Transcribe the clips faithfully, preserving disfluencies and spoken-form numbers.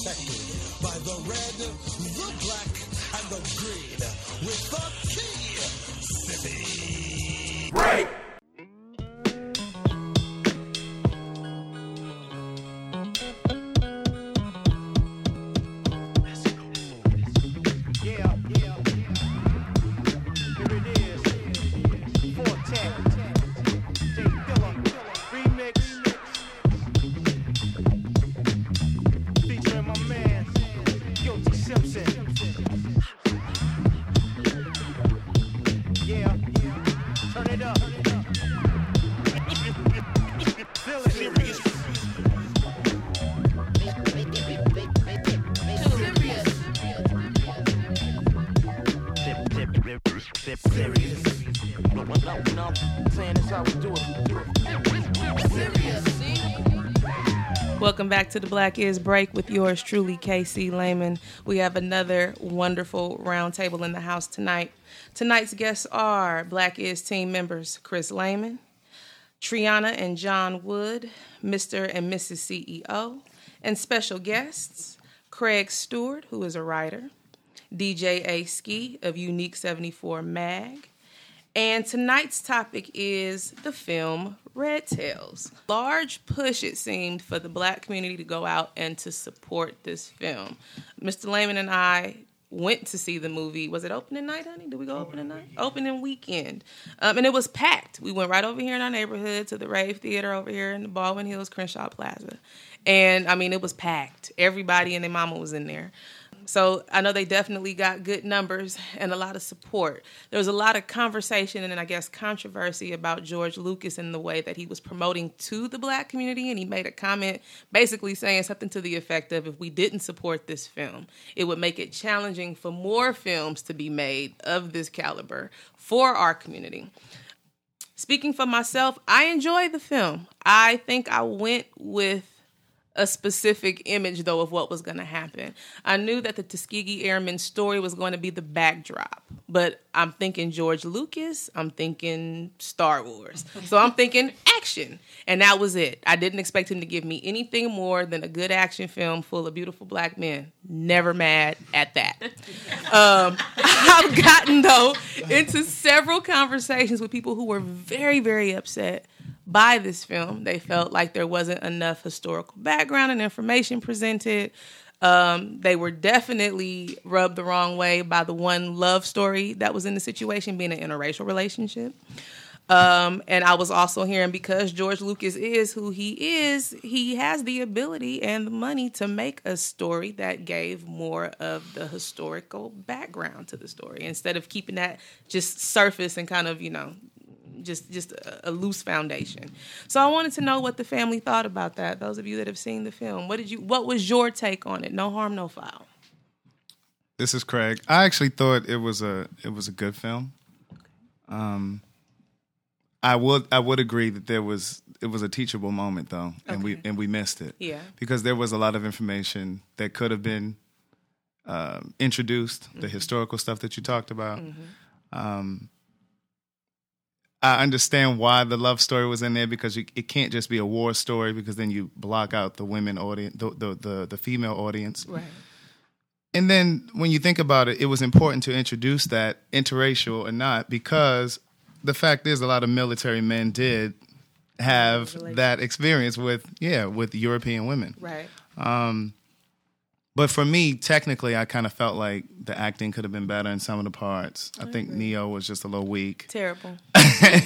protected by the red, the black, and the green with the Key City. Break! Welcome back to the Black Is Break with yours truly, K C Lehman. We have another wonderful roundtable in the house tonight. Tonight's guests are Black Is team members Chris Lehman, Triana and John Wood, Mister and Missus C E O, and special guests Craig Stewart, who is a writer, D J A Ski of Unique seventy-four Mag. And tonight's topic is the film Red Tails. Large push, it seemed, for the black community to go out and to support this film. Mister Lehman and I went to see the movie. Was it opening night, honey? Did we go opening night? Opening weekend. Um, and it was packed. We went right over here in our neighborhood to the Rave Theater over here in the Baldwin Hills Crenshaw Plaza. And, I mean, it was packed. Everybody and their mama was in there. So I know they definitely got good numbers and a lot of support. There was a lot of conversation and I guess controversy about George Lucas and the way that he was promoting to the black community. And he made a comment basically saying something to the effect of, if we didn't support this film, it would make it challenging for more films to be made of this caliber for our community. Speaking for myself, I enjoyed the film. I think I went with a specific image, though, of what was going to happen. I knew that the Tuskegee Airmen story was going to be the backdrop, but I'm thinking George Lucas, I'm thinking Star Wars. So I'm thinking action, and that was it. I didn't expect him to give me anything more than a good action film full of beautiful black men. Never mad at that. Um, I've gotten, though, into several conversations with people who were very, very upset by this film. They felt like there wasn't enough historical background and information presented. Um, they were definitely rubbed the wrong way by the one love story that was in the situation being an interracial relationship. Um, and I was also hearing, because George Lucas is who he is, he has the ability and the money to make a story that gave more of the historical background to the story instead of keeping that just surface and kind of, you know, just just a, a loose foundation. So I wanted to know what the family thought about that. Those of you that have seen the film, what did you? What was your take on it? No harm, no foul. This is Craig. I actually thought it was a it was a good film. Um, I would I would agree that there was it was a teachable moment though, and okay. we and we missed it. Yeah, because there was a lot of information that could have been um, introduced. Mm-hmm. The historical stuff that you talked about. Mm-hmm. Um, I understand why the love story was in there, because you, it can't just be a war story, because then you block out the women audience, the, the the the female audience. Right. And then when you think about it, it was important to introduce that, interracial or not, because the fact is a lot of military men did have that experience with, yeah, with European women. Right. Um, But for me, technically, I kind of felt like the acting could have been better in some of the parts. I, I think agree. Neo was just a little weak. Terrible. uh,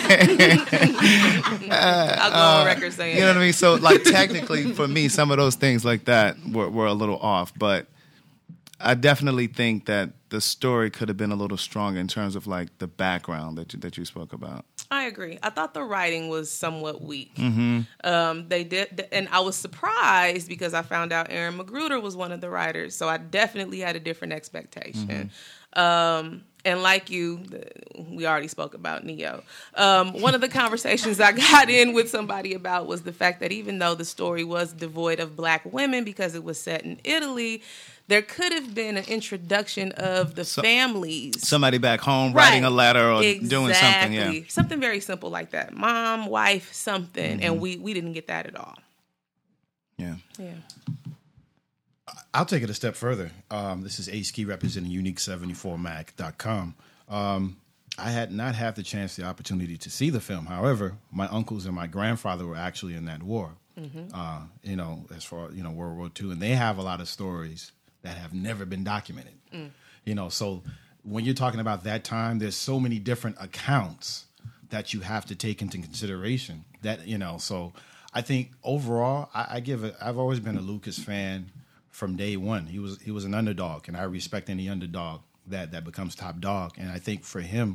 I'll go on record saying You know what I mean? So, like, technically, for me, some of those things like that were, were a little off. But I definitely think that the story could have been a little stronger in terms of, like, the background that you, that you spoke about. I agree. I thought the writing was somewhat weak. Mm-hmm. Um, they did, and I was surprised because I found out Aaron Magruder was one of the writers, so I definitely had a different expectation. Mm-hmm. Um, and like you, we already spoke about Neo. Um, one of the conversations I got in with somebody about was the fact that even though the story was devoid of black women because it was set in Italy, there could have been an introduction of the so, families. Somebody back home writing right. a letter or exactly. doing something. Yeah. Something very simple like that. Mom, wife, something. Mm-hmm. And we, we didn't get that at all. Yeah. Yeah. I'll take it a step further. Um, this is Ace Key representing Unique seventy-four mag dot com. Um, I had not had the chance, the opportunity to see the film. However, my uncles and my grandfather were actually in that war. Mm-hmm. Uh, you know, as far you know, World War Two, and they have a lot of stories that have never been documented. Mm. You know, so when you're talking about that time, there's so many different accounts that you have to take into consideration. That you know, so I think overall, I, I give it. I've always been a Lucas fan from day one. He was he was an underdog, and I respect any underdog that that becomes top dog. And I think for him,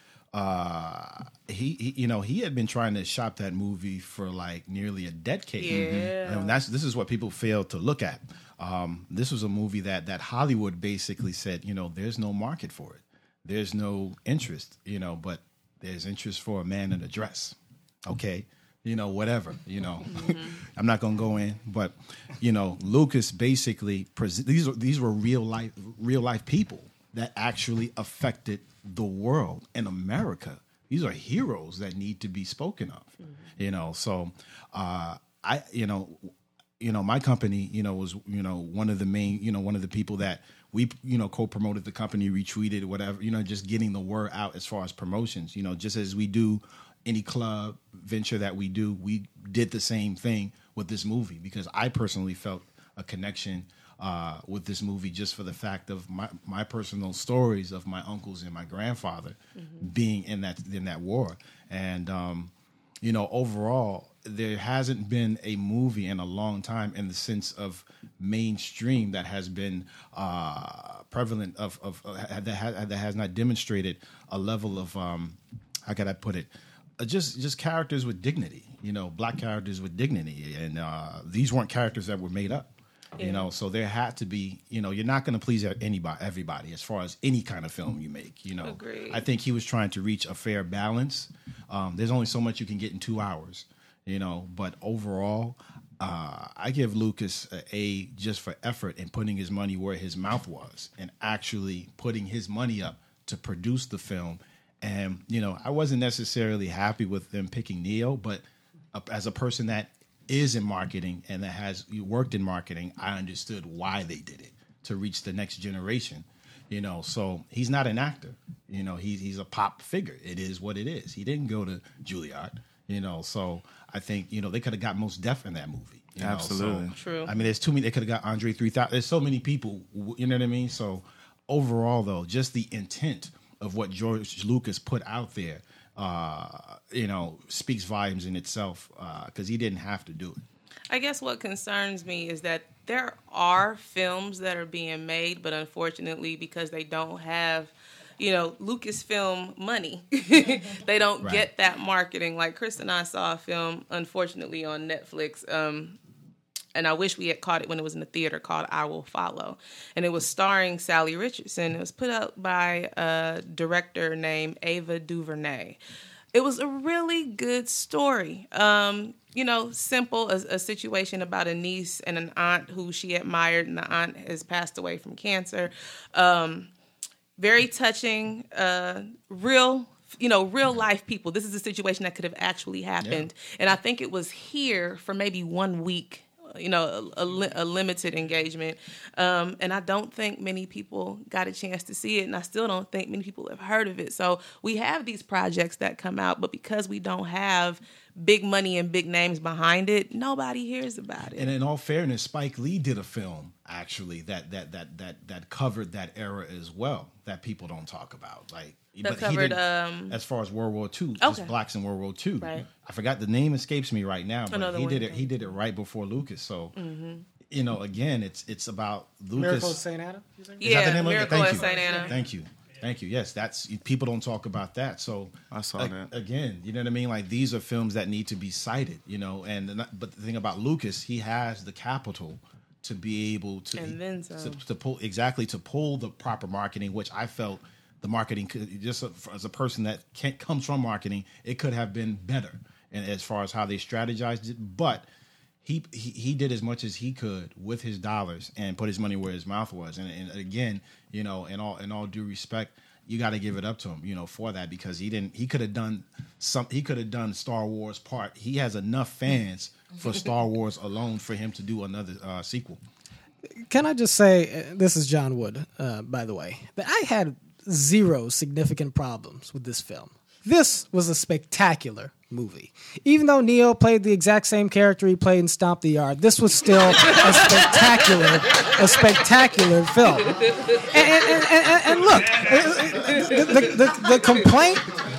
uh, he, he you know he had been trying to shop that movie for like nearly a decade. Yeah, and that's this is what people fail to look at. Um, this was a movie that that Hollywood basically said, you know, there's no market for it, there's no interest, you know, but there's interest for a man in a dress. Okay. You know, whatever, you know, mm-hmm. I'm not going to go in, but, you know, Lucas basically, pres- these are, these were real life, real life people that actually affected the world and America. These are heroes that need to be spoken of, mm-hmm. you know, so uh, I, you know, you know, my company, you know, was, you know, one of the main, you know, one of the people that we, you know, co-promoted the company, retweeted, whatever, you know, just getting the word out as far as promotions, you know, just as we do any club venture that we do, we did the same thing with this movie because I personally felt a connection uh, with this movie just for the fact of my, my personal stories of my uncles and my grandfather mm-hmm. being in that in that war. And, um, you know, overall, there hasn't been a movie in a long time in the sense of mainstream that has been uh, prevalent of, of uh, that, has, that has not demonstrated a level of, um, how could I put it, Uh, just just characters with dignity, you know, black characters with dignity. And uh, these weren't characters that were made up, yeah. you know, so there had to be, you know, you're not going to please anybody, everybody as far as any kind of film you make, you know. Agreed. I think he was trying to reach a fair balance. Um, there's only so much you can get in two hours, you know, but overall, uh, I give Lucas an A just for effort and putting his money where his mouth was and actually putting his money up to produce the film. And, you know, I wasn't necessarily happy with them picking Neo, but uh, as a person that is in marketing and that has worked in marketing, I understood why they did it, to reach the next generation, you know. So he's not an actor, you know, he's, he's a pop figure. It is what it is. He didn't go to Juilliard, you know, so I think, you know, they could have got Mos Def in that movie. You Absolutely. Know? So, True. I mean, there's too many. They could have got Andre three thousand. There's so many people, you know what I mean? So overall, though, just the intent of what George Lucas put out there, uh, you know, speaks volumes in itself because uh, he didn't have to do it. I guess what concerns me is that there are films that are being made, but unfortunately, because they don't have, you know, Lucasfilm money, they don't right. get that marketing. Like Chris and I saw a film, unfortunately, on Netflix. Um, And I wish we had caught it when it was in the theater, called I Will Follow. And it was starring Sally Richardson. It was put out by a director named Ava DuVernay. It was a really good story. Um, you know, simple, a, a situation about a niece and an aunt who she admired, and the aunt has passed away from cancer. Um, very touching, uh, real you know, real life people. This is a situation that could have actually happened. Yeah. And I think it was here for maybe one week, you know, a, a, a limited engagement. Um, and I don't think many people got a chance to see it. And I still don't think many people have heard of it. So we have these projects that come out, but because we don't have big money and big names behind it, nobody hears about it. And in all fairness, Spike Lee did a film, actually, that that that that that covered that era as well, that people don't talk about. Like, that but covered, he um, as far as World War Two, okay. just blacks in World War Two. Right. I forgot the name, escapes me right now, but Another he one did it. thing. He did it right before Lucas. So, mm-hmm. you know, again, it's it's about Lucas. Miracle at Saint Anna. Yeah, Miracle Thank at you. Saint Anna. Thank you. Thank you. Yes, that's people don't talk about that. So I saw a, that again. You know what I mean? Like, these are films that need to be cited. You know, and but the thing about Lucas, he has the capital to be able to and then some. to, to pull exactly to pull the proper marketing, which I felt the marketing could, just as a person that can't, comes from marketing, it could have been better, and as far as how they strategized it, but. He, he he did as much as he could with his dollars and put his money where his mouth was. And, and again, you know, in all in all due respect, you got to give it up to him, you know, for that, because he didn't. He could have done some. He could have done Star Wars part. He has enough fans for Star Wars alone for him to do another uh, sequel. Can I just say, uh, this is John Wood, uh, by the way, that I had zero significant problems with this film. This was a spectacular movie. Even though Neo played the exact same character he played in Stomp the Yard, this was still a spectacular, a spectacular film. And, and, and, and look, the, the, the, the complaint.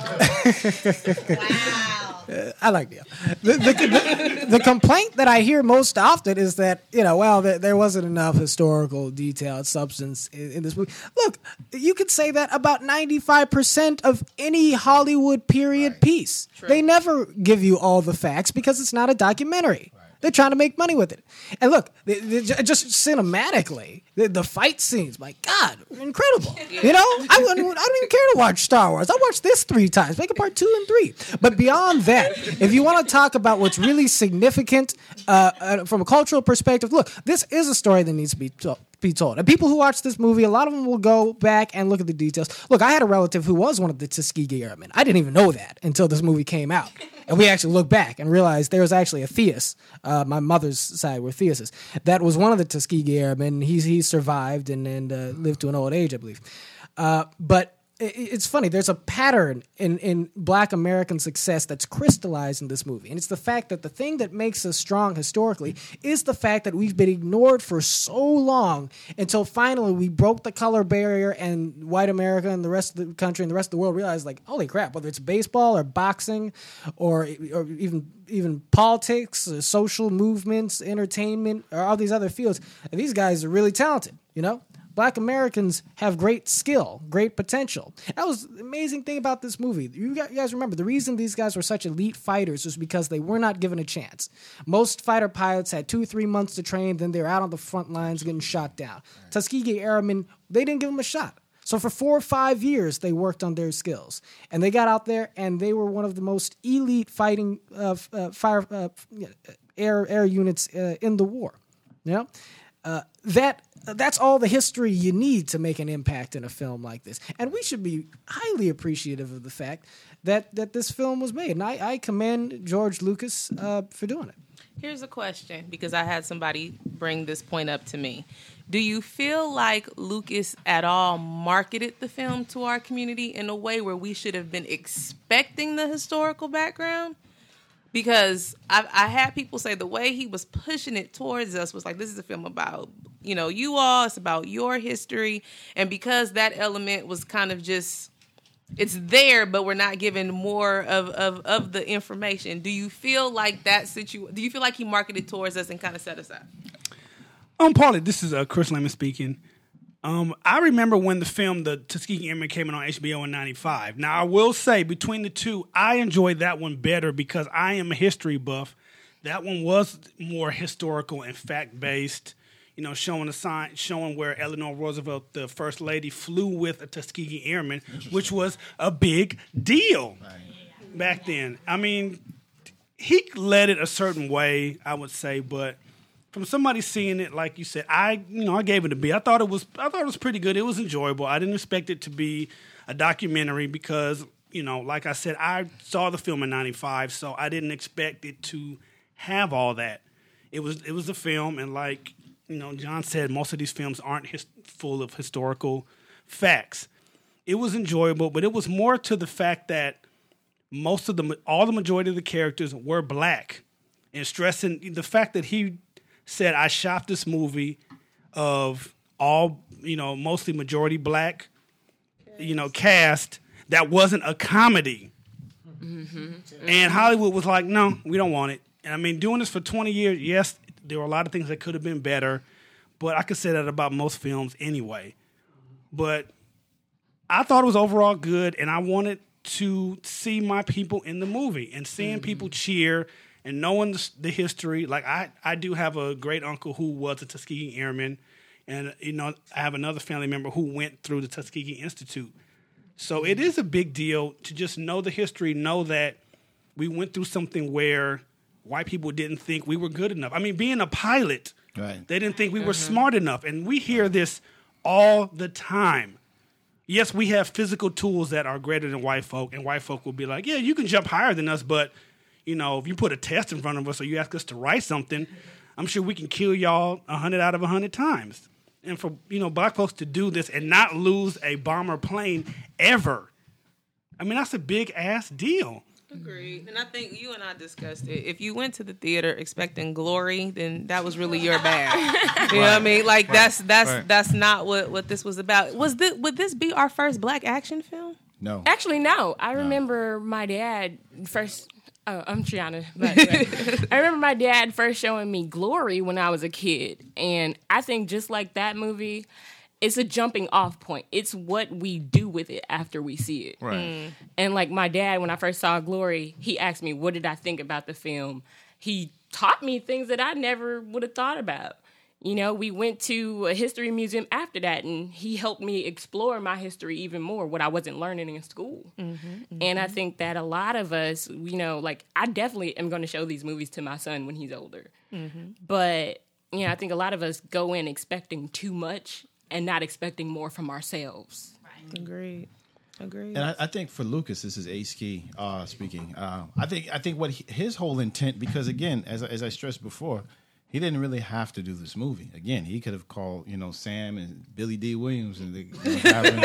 Wow. Uh, I like Neo. The, the, the, the complaint that I hear most often is that, you know, well, there, there wasn't enough historical detail and substance in, in this movie. Look, you could say that about ninety-five percent of any Hollywood period right. piece. True. They never give you all the facts because it's not a documentary. Right. They're trying to make money with it. And look, they, they just cinematically, the, the fight scenes, my God, incredible. Yeah. You know, I wouldn't, I don't even care to watch Star Wars. I watched this three times, make it part two and three. But beyond that, if you want to talk about what's really significant uh, uh, from a cultural perspective, look, this is a story that needs to be told. Be told. And people who watch this movie, a lot of them will go back and look at the details. Look, I had a relative who was one of the Tuskegee Airmen. I didn't even know that until this movie came out. And we actually looked back and realized there was actually a Theus. Uh, my mother's side were Theuses. That was one of the Tuskegee Airmen. He's, he survived and, and uh, lived to an old age, I believe. Uh, but it's funny. There's a pattern in, in Black American success that's crystallized in this movie. And it's the fact that the thing that makes us strong historically is the fact that we've been ignored for so long until finally we broke the color barrier and white America and the rest of the country and the rest of the world realized, like, holy crap, whether it's baseball or boxing or, or even even politics, or social movements, entertainment, or all these other fields, these guys are really talented, you know? Black Americans have great skill, great potential. That was the amazing thing about this movie. You guys remember, the reason these guys were such elite fighters was because they were not given a chance. Most fighter pilots had two, three months to train, then they're out on the front lines getting shot down. Right. Tuskegee Airmen, they didn't give them a shot. So for four or five years, they worked on their skills. And they got out there, and they were one of the most elite fighting uh, uh, fire uh, air, air units uh, in the war. You know? Uh, that that's all the history you need to make an impact in a film like this. And we should be highly appreciative of the fact that, that this film was made. And I, I commend George Lucas uh, for doing it. Here's a question, because I had somebody bring this point up to me. Do you feel like Lucas at all marketed the film to our community in a way where we should have been expecting the historical background? Because I, I had people say the way he was pushing it towards us was like, this is a film about, you know, you all, it's about your history. And because that element was kind of just, it's there, but we're not given more of, of, of the information. Do you feel like that situ? Do you feel like he marketed towards us and kind of set us up? Um, partly, this is uh, Chris Lemon speaking. Um, I remember when the film The Tuskegee Airmen came in on H B O in ninety-five. Now, I will say, between the two, I enjoyed that one better because I am a history buff. That one was more historical and fact-based, you know, showing a sign, showing where Eleanor Roosevelt, the First Lady, flew with a Tuskegee Airman, which was a big deal right. back then. I mean, he led it a certain way, I would say, but from somebody seeing it, like you said, I you know I gave it a B. I thought it was I thought it was pretty good. It was enjoyable. I didn't expect it to be a documentary because, you know, like I said, I saw the film in ninety-five, so I didn't expect it to have all that. It was it was a film, and like you know, John said, most of these films aren't his, full of historical facts. It was enjoyable, but it was more to the fact that most of the all the majority of the characters were black, and stressing the fact that he said, I shot this movie of all, you know, mostly majority black, you know, cast that wasn't a comedy. Mm-hmm. And Hollywood was like, no, we don't want it. And I mean, doing this for twenty years, yes, there were a lot of things that could have been better, but I could say that about most films anyway. But I thought it was overall good, and I wanted to see my people in the movie and seeing mm-hmm. people cheer and knowing the, the history. Like, I, I do have a great uncle who was a Tuskegee Airman, and, you know, I have another family member who went through the Tuskegee Institute. So it is a big deal to just know the history, know that we went through something where white people didn't think we were good enough. I mean, being a pilot, right. they didn't think we were mm-hmm. smart enough. And we hear this all the time. Yes, we have physical tools that are greater than white folk, and white folk will be like, yeah, you can jump higher than us, but, you know, if you put a test in front of us or you ask us to write something, I'm sure we can kill y'all a hundred out of a hundred times. And for, you know, black folks to do this and not lose a bomber plane ever, I mean, that's a big ass deal. Agreed. And I think you and I discussed it. If you went to the theater expecting glory, then that was really your bad. You know what I mean? Like, right. that's that's right. that's not what, what this was about. Was this, would this be our first black action film? No. Actually, no. I remember no. my dad first... Oh, I'm Triana. But, but I remember my dad first showing me Glory when I was a kid. And I think just like that movie, it's a jumping off point. It's what we do with it after we see it. Right. Mm. And like my dad, when I first saw Glory, he asked me, what did I think about the film? He taught me things that I never would have thought about. You know, we went to a history museum after that, and he helped me explore my history even more, what I wasn't learning in school. Mm-hmm, mm-hmm. And I think that a lot of us, you know, like, I definitely am going to show these movies to my son when he's older. Mm-hmm. But, you know, I think a lot of us go in expecting too much and not expecting more from ourselves. Right. Agreed. Agreed. And I, I think for Lucas, this is Ace Key uh, speaking. Uh, I think I think what he, his whole intent, because, again, as, as I stressed before, he didn't really have to do this movie. Again, he could have called, you know, Sam and Billy D. Williams, and they, you know, having,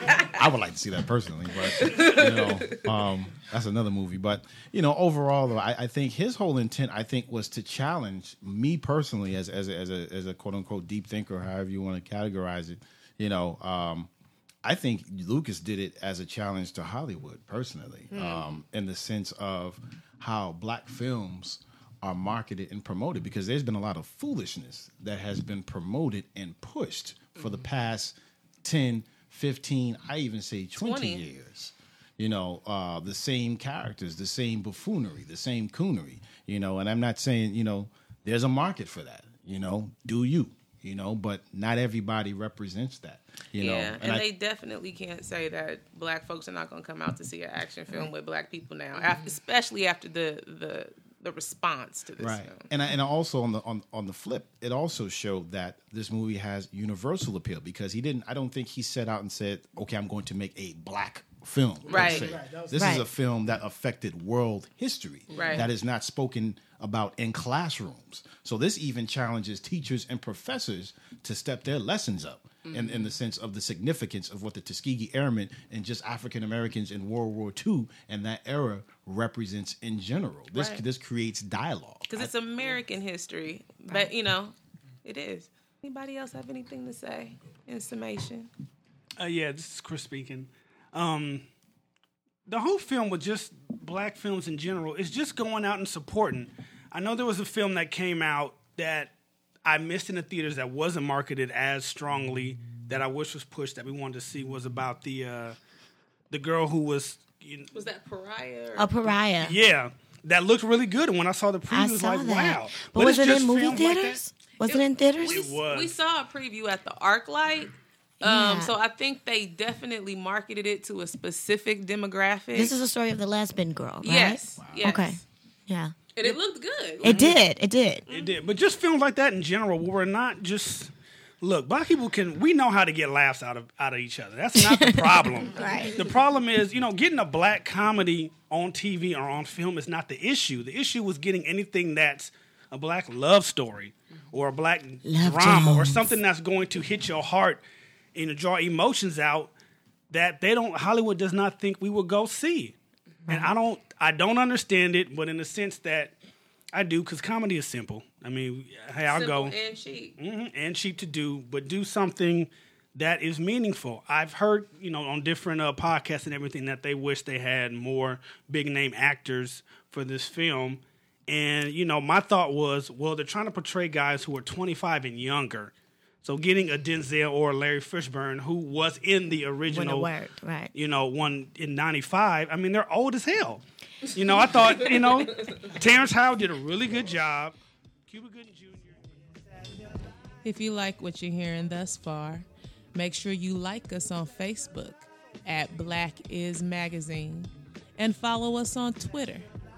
I would like to see that personally, but you know, um, that's another movie. But you know, overall, though, I, I think his whole intent, I think, was to challenge me personally as as a, as a as a quote unquote deep thinker, however you want to categorize it. You know, um, I think Lucas did it as a challenge to Hollywood personally, mm. um, in the sense of how black films are marketed and promoted, because there's been a lot of foolishness that has been promoted and pushed for the past ten, fifteen, I even say twenty, twenty. years. You know, uh, the same characters, the same buffoonery, the same coonery, you know, and I'm not saying, you know, there's a market for that, you know, do you, you know, but not everybody represents that, you know. Yeah, and, and I, they definitely can't say that black folks are not going to come out to see an action film with black people now, after, especially after the, the, the response to this right. film. And I, and also on the on, on the flip, it also showed that this movie has universal appeal, because he didn't, I don't think he set out and said, okay, I'm going to make a black film. Right. right. This right. is a film that affected world history. Right. That is not spoken about in classrooms. So this even challenges teachers and professors to step their lessons up. Mm-hmm. In, in the sense of the significance of what the Tuskegee Airmen and just African Americans in World War Two and that era represents in general. This Right. this creates dialogue. Because it's American history, but, you know, it is. Anybody else have anything to say in summation? Uh, yeah, this is Chris speaking. Um, the whole film with just black films in general is just going out and supporting. I know there was a film that came out that I missed in the theaters that wasn't marketed as strongly, that I wish was pushed, that we wanted to see, was about the uh, the girl who was... You know, Was that Pariah? Or? A Pariah. yeah, that looked really good. And when I saw the preview, I I was saw like, that. wow. But, But was it's it just in movie films like theaters? that. was it in theaters? It was. We saw a preview at the ArcLight. Um, Yeah. So I think they definitely marketed it to a specific demographic. This is a story of the lesbian girl, right? Yes. Yes. Okay. Yeah. And it looked good. It did. It did. It did. But just films like that in general, where we're not just... Look, black people can, we know how to get laughs out of out of each other. That's not the problem. Right. The problem is, you know, getting a black comedy on T V or on film is not the issue. The issue was getting anything that's a black love story or a black Love drama or Jones. something that's going to hit your heart and draw emotions out that they don't, Hollywood does not think we will go see. And I don't, I don't understand it, but in the sense that I do, because comedy is simple. I mean, hey, I'll Simple go. and cheap. hmm and cheap to do, but do something that is meaningful. I've heard, you know, on different uh, podcasts and everything that they wish they had more big name actors for this film. And, you know, my thought was, well, they're trying to portray guys who are twenty-five and younger. So getting a Denzel or Larry Fishburne, who was in the original, Wouldn't have worked, right. you know, one in ninety-five, I mean, they're old as hell. You know, I thought, you know, Terrence Howard did a really good job. Cuba Gooding Junior If you like what you're hearing thus far, make sure you like us on Facebook at Black Is Magazine and follow us on Twitter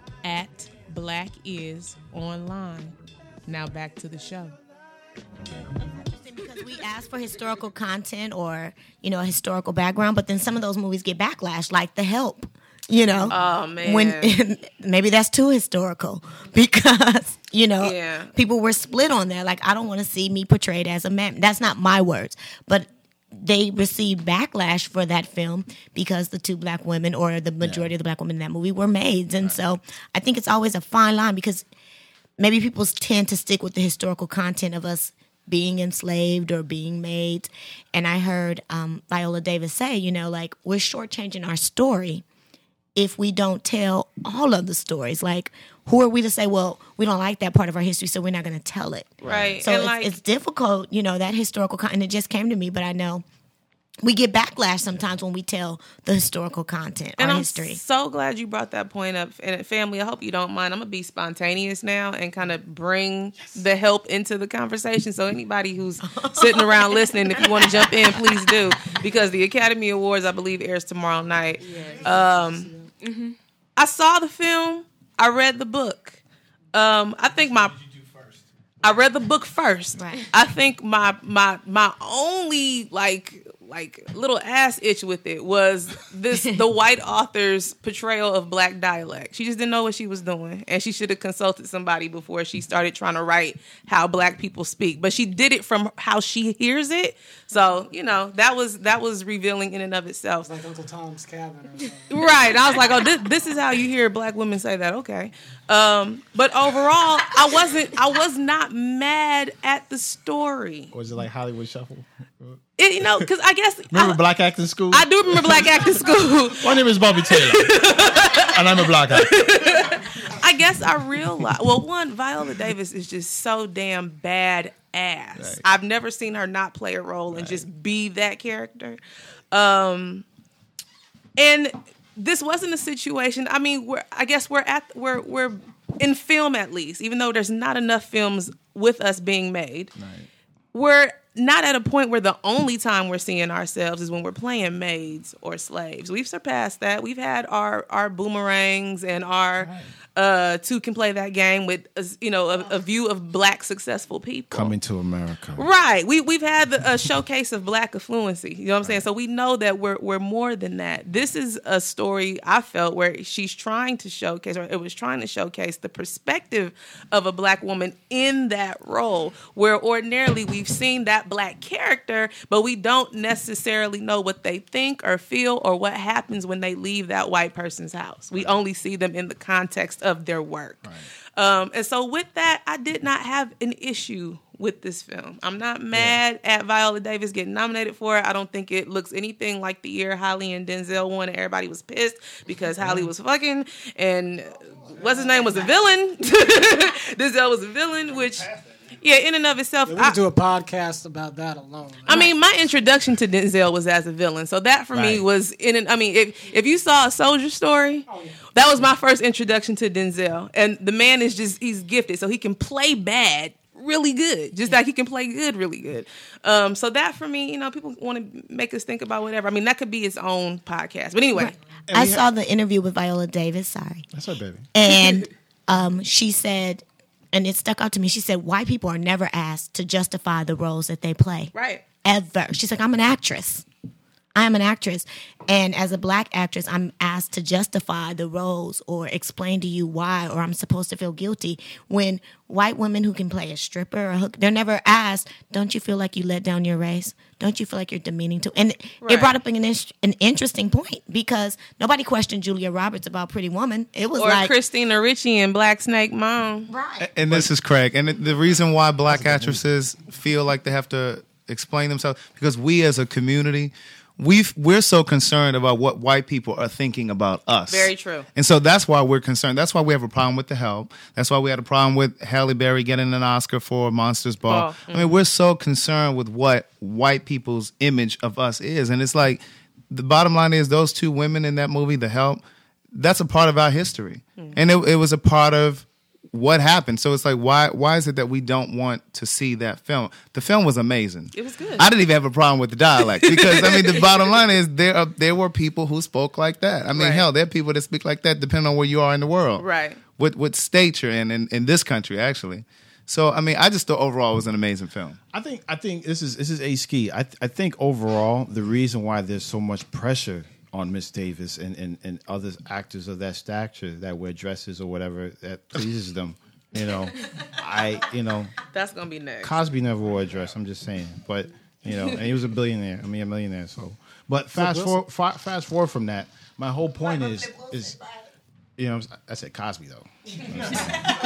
at Black Is Online. Now back to the show. Because we ask for historical content or, you know, a historical background, but then some of those movies get backlash, like The Help. You know, Oh man. when maybe that's too historical because you know Yeah. people were split on that. Like, I don't want to see me portrayed as a man. That's not my words, but they received backlash for that film because the two black women, or the majority of the black women in that movie, were maids. And so I think it's always a fine line because maybe people tend to stick with the historical content of us being enslaved or being maids. And I heard um, Viola Davis say, you know, like, we're shortchanging our story if we don't tell all of the stories. Like, who are we to say, well, we don't like that part of our history, so we're not going to tell it. Right. So And it's, like- it's difficult, you know, that historical content. It just came to me, but I know we get backlash sometimes when we tell the historical content, And our I'm history. so glad you brought that point up. And family, I hope you don't mind. I'm gonna be spontaneous now and kind of bring the help into the conversation. So anybody who's sitting around listening, if you want to jump in, please do. Because the Academy Awards, I believe, airs tomorrow night. Um, I saw the film. I read the book. Um, I think my I read the book first. Right. I think my my my only like like little ass itch with it was this the white author's portrayal of black dialect. She just didn't know what she was doing, and she should have consulted somebody before she started trying to write how black people speak. But she did it from how she hears it. So, you know, that was that was revealing in and of itself. Like Uncle Tom's Cabin or something. Right. I was like, oh, this, this is how you hear black women say that. Okay. Um, but overall, I wasn't, I was not mad at the story. Or is it like Hollywood Shuffle? It, you know, because I guess. Remember I, Black Acting School? I do remember Black Acting School. My name is Bobby Taylor, and I'm a black actor. I guess I realized, well, one, Viola Davis is just so damn bad ass. Right. I've never seen her not play a role and just be that character. Um, and this wasn't a situation. I mean, we're I guess we're at we're we're in film, at least, even though there's not enough films with us being made. Right. We're not at a point where the only time we're seeing ourselves is when we're playing maids or slaves. We've surpassed that. We've had our our boomerangs and our Right. uh, two can play that game with uh, you know a, a view of black successful people. Coming to America. Right. We we've had the, a showcase of black affluency. You know what I'm saying? So we know that we're we're more than that. This is a story I felt where she's trying to showcase, or it was trying to showcase the perspective of a black woman in that role, where ordinarily we've seen that black character, but we don't necessarily know what they think or feel or what happens when they leave that white person's house. We only see them in the context of their work. Right. Um, and so with that, I did not have an issue with this film. I'm not mad yeah. at Viola Davis getting nominated for it. I don't think it looks anything like the year Halle and Denzel won, and everybody was pissed because Halle was fucking and what's his name was a villain. Denzel was a villain, which yeah, in and of itself, Yeah, we could do a podcast about that alone. I mean, my introduction to Denzel was as a villain, so that for me Right. was in. An, I mean, if if you saw a Soldier Story, that was my first introduction to Denzel, and the man is just—he's gifted, so he can play bad really good, just like he can play good really good. Um, so that for me, you know, people want to make us think about whatever. I mean, that could be its own podcast, but anyway, And I we saw the interview with Viola Davis. Sorry. That's right, baby. And um, she said, and it stuck out to me, she said, white people are never asked to justify the roles that they play. right. Ever. She's like, I'm an actress. I am an actress. And as a black actress, I'm asked to justify the roles or explain to you why, or I'm supposed to feel guilty. When white women who can play a stripper or a hook, they're never asked, don't you feel like you let down your race? Don't you feel like you're demeaning to? And Right. it brought up an, an interesting point because nobody questioned Julia Roberts about Pretty Woman. It was Or like, Christina Ricci and Black Snake Mom. right. And this is Craig. And the reason why black actresses feel like they have to explain themselves, because we as a community, we've, we're so concerned about what white people are thinking about us. Very true. And so that's why we're concerned. That's why we have a problem with The Help. That's why we had a problem with Halle Berry getting an Oscar for Monsters Ball. Ball. I mean, we're so concerned with what white people's image of us is. And it's like, the bottom line is those two women in that movie, The Help, that's a part of our history. Mm-hmm. And it, it was a part of what happened. So it's like, why why is it that we don't want to see that film? The film was amazing. It was good. I didn't even have a problem with the dialect because, I mean, the bottom line is there are, there were people who spoke like that. I mean, Right. hell, there are people that speak like that depending on where you are in the world. Right. What, what state you're in, in, in this country, actually. So, I mean, I just thought overall it was an amazing film. I think I think this is this is a ski. I th- I think overall the reason why there's so much pressure on Miss Davis and, and, and other actors of that stature that wear dresses or whatever that pleases them. You know, I, you know, That's gonna be next. Cosby never wore a dress. I'm just saying, but you know, and he was a billionaire. I mean, a millionaire. So, but fast forward, fa- fast forward from that. My whole point is, is, you know, I said Cosby though. You know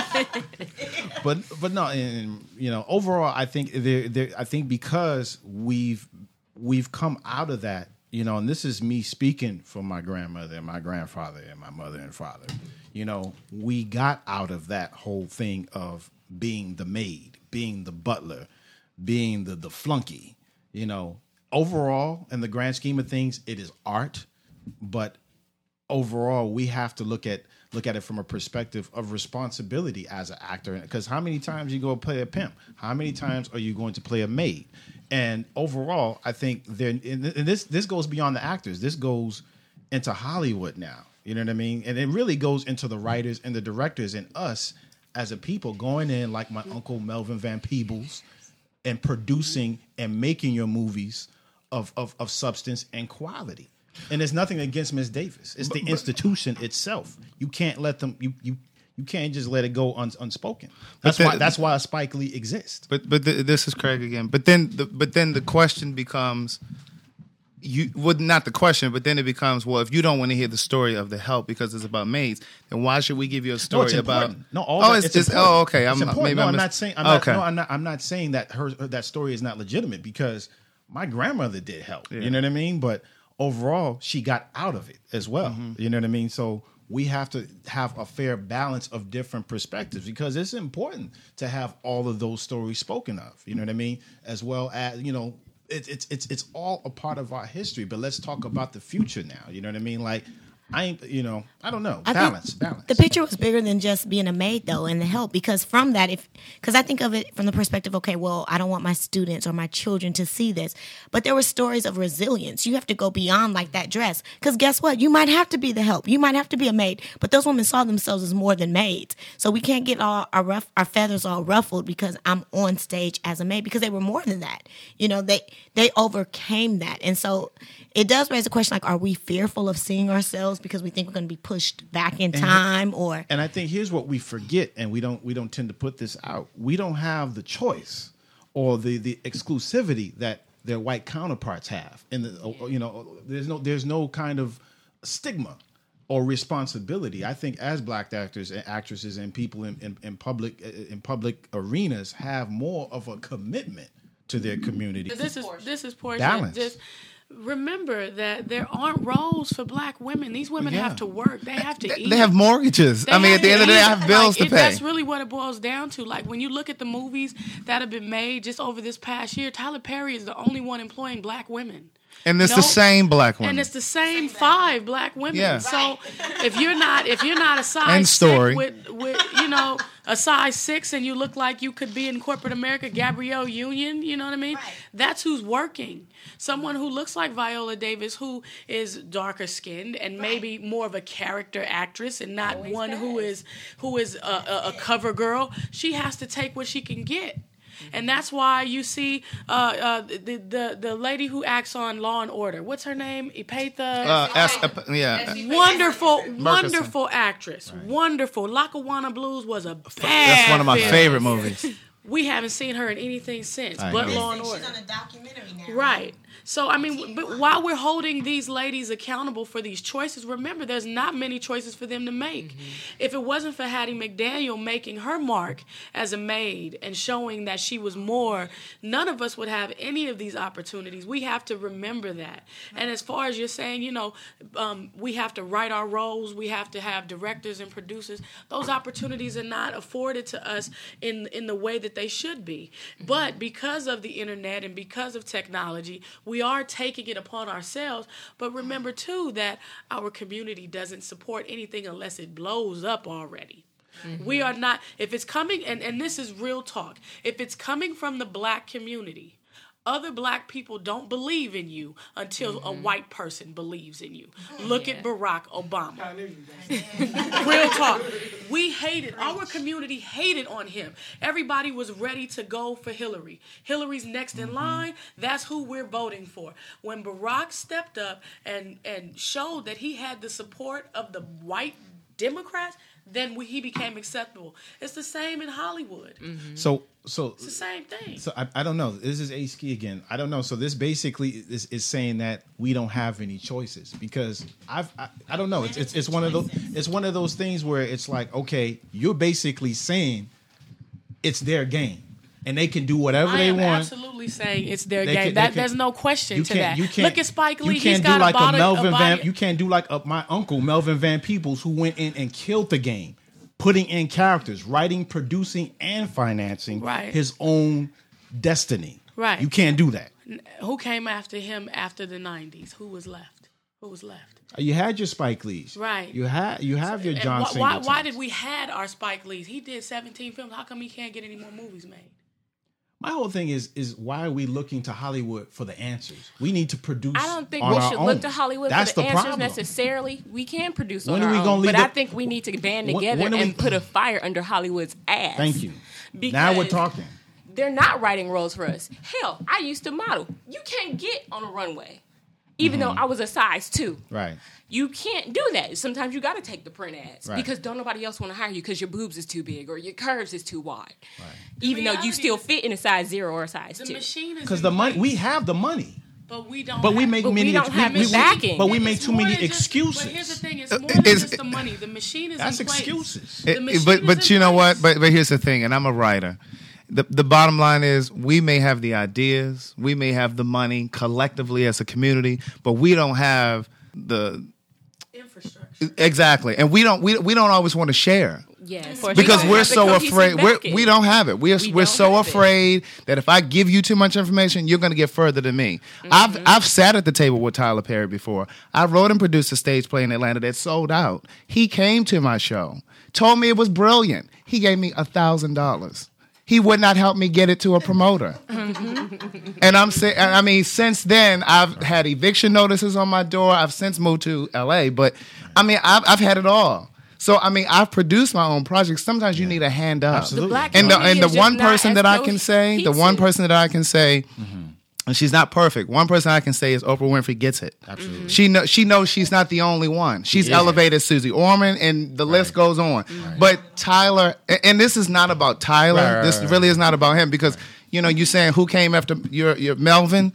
but but no, and, you know, overall, I think there, there, I think because we've we've come out of that, you know, and this is me speaking for my grandmother and my grandfather and my mother and father. You know, we got out of that whole thing of being the maid, being the butler, being the, the flunky. You know, overall, in the grand scheme of things, it is art. But overall, we have to look at look at it from a perspective of responsibility as an actor. Because how many times you go play a pimp? How many times are you going to play a maid? And overall, I think there. And this this goes beyond the actors. This goes into Hollywood now. You know what I mean? And it really goes into the writers and the directors and us as a people going in like my uncle Melvin Van Peebles and producing and making your movies of, of, of substance and quality. And there's nothing against Miss Davis. It's the institution itself. You can't let them, you you, you can't just let it go un, unspoken. That's then, why that's why Spike Lee exists. But but the, this is Craig again. But then the, but then the question becomes, you would not the question, but then it becomes, well, if you don't want to hear the story of The Help because it's about maids, then why should we give you a story no, it's about? important. No, all oh, that, it's, it's just important. oh, okay. It's I'm important. maybe no, I'm, I'm mis- not saying. I'm not, okay. No, I'm not. I'm not saying that her that story is not legitimate because my grandmother did help. Yeah. You know what I mean? But overall, she got out of it as well. Mm-hmm. You know what I mean? So we have to have a fair balance of different perspectives because it's important to have all of those stories spoken of. You know what I mean? As well as, you know, it, it's it's it's all a part of our history. But let's talk about the future now. You know what I mean? Like, I ain't, you know, I don't know. I Balance, think balance. The picture was bigger than just being a maid, though, and the help. Because from that, if because I think of it from the perspective, okay, well, I don't want my students or my children to see this, but there were stories of resilience. You have to go beyond like that dress, because guess what? You might have to be the help. You might have to be a maid, but those women saw themselves as more than maids. So we can't get all our rough, our feathers all ruffled because I'm on stage as a maid, because they were more than that. You know, they they overcame that, and so it does raise a question like, are we fearful of seeing ourselves because we think we're going to be pushed back in time? Or and I think here's what we forget, and we don't we don't tend to put this out. We don't have the choice or the the exclusivity that their white counterparts have. And the, you know, there's no there's no kind of stigma or responsibility. I think as black actors and actresses and people in, in, in public in public arenas have more of a commitment to their community. This is this is Portia. Balance. Just remember that there aren't roles for black women. These women Yeah. have to work. They have to eat. They have mortgages. They I mean, at the end of the day, I eat. have bills Like, to it- pay. That's really what it boils down to. Like when you look at the movies that have been made just over this past year, Tyler Perry is the only one employing black women. And it's No. the same black women. And it's the same five black women. Yeah. So if you're not if you're not a size End story. six with with you know a size six and you look like you could be in corporate America, Gabrielle Union, you know what I mean? That's who's working. Someone who looks like Viola Davis, who is darker skinned and maybe more of a character actress and not one who is who is a, a, a cover girl. She has to take what she can get. And that's why you see uh, uh, the, the the lady who acts on Law and Order. What's her name? Ipatha. uh, S- uh, yeah. Wonderful, wonderful actress. Wonderful. Lackawanna Blues was a bad That's one of my film. favorite movies. We haven't seen her in anything since, I but agree. Law and Order. she's on a documentary now. Right. So, I mean, but while we're holding these ladies accountable for these choices, remember there's not many choices for them to make. Mm-hmm. If it wasn't for Hattie McDaniel making her mark as a maid and showing that she was more, none of us would have any of these opportunities. We have to remember that. And as far as you're saying, you know, um, we have to write our roles, we have to have directors and producers, those opportunities are not afforded to us in, in the way that they should be. But because of the internet and because of technology, we are taking it upon ourselves. But remember, too, that our community doesn't support anything unless it blows up already. Mm-hmm. We are not, if it's coming, and, and this is real talk, if it's coming from the black community, other black people don't believe in you until mm-hmm. a white person believes in you. Look yeah. at Barack Obama. Real talk. We hated, our community hated on him. Everybody was ready to go for Hillary. Hillary's next mm-hmm. in line. That's who we're voting for. When Barack stepped up and, and showed that he had the support of the white Democrats, then we, he became acceptable. It's the same in Hollywood. Mm-hmm. So, so it's the same thing. So I, I don't know. This is A-Ski again. I don't know. So this basically is, is saying that we don't have any choices because I've I, I don't know. It's it's it's one of those it's one of those things where it's like, okay, you're basically saying it's their game. And they can do whatever I they am want. Absolutely saying it's their They game. can- that they can- there's no question You to can't. that. You can't. Look at Spike Lee. You can't He's do got like a, a body, Melvin a Van. body. You can't do like a, my uncle Melvin Van Peebles, who went in and killed the game, putting in characters, writing, producing, and financing Right. his own destiny. Right. You can't do that. Who came after him after the nineties? Who was left? Who was left? You had your Spike Lees. Right. You had you have your And John wh- why, Singletons. why did we had our Spike Lees? He did seventeen films. How come he can't get any more movies made? My whole thing is is why are we looking to Hollywood for the answers? We need to produce. I don't think on we our should own. look to Hollywood That's for the, the answers problem. necessarily. We can produce When on are we our gonna own, leave but the- I think we need to band When- together when are we- and put a fire under Hollywood's ass. Thank you. Because Now we're talking. They're not writing roles for us. Hell, I used to model. You can't get on a runway, even Mm-hmm. though I was a size two. Right. You can't do that. Sometimes you got to take the print ads Right. because don't nobody else want to hire you because your boobs is too big or your curves is too wide. Right. Even though you reality still is- fit in a size zero or a size The two. machine is Because in the money, place, we have the money, but we don't. but we have- make But we many. don't have we, the backing. But we make It's too more many than just- excuses. But here's the thing: it's Uh, more than it's- just the money. The machine is That's in place. excuses. The It- machine but is but in you know place. what? But but here's the thing, and I'm a writer. The the bottom line is we may have the ideas, we may have the money collectively as a community, but we don't have the Infrastructure. exactly, and we don't we we don't always want to share. Yes. Because We we're don't have the so cohesive afraid. We're, backing. we don't have it. We're We we're don't so have it. afraid that if I give you too much information, you're going to get further than me. Mm-hmm. I've I've sat at the table with Tyler Perry before. I wrote and produced a stage play in Atlanta that sold out. He came to my show, told me it was brilliant. He gave me a thousand dollars. He would not help me get it to a promoter. Mm-hmm. And I'm saying, I mean, since then I've had eviction notices on my door. I've since moved to L A, but I mean, I've I've had it all. So I mean, I've produced my own projects. Sometimes you need a hand up. Absolutely. The black And the community and the is just one not person as that I can say, the one cohesive. person that I can say, and she's not perfect. One person I can say is Oprah Winfrey gets it. Absolutely. She know she knows she's not the only one. She's Yeah. elevated Susie Orman, and the list goes on. But Tyler, and, and this is not about Tyler. Right, right, this right, really is not about him because you know you saying who came after your your Melvin.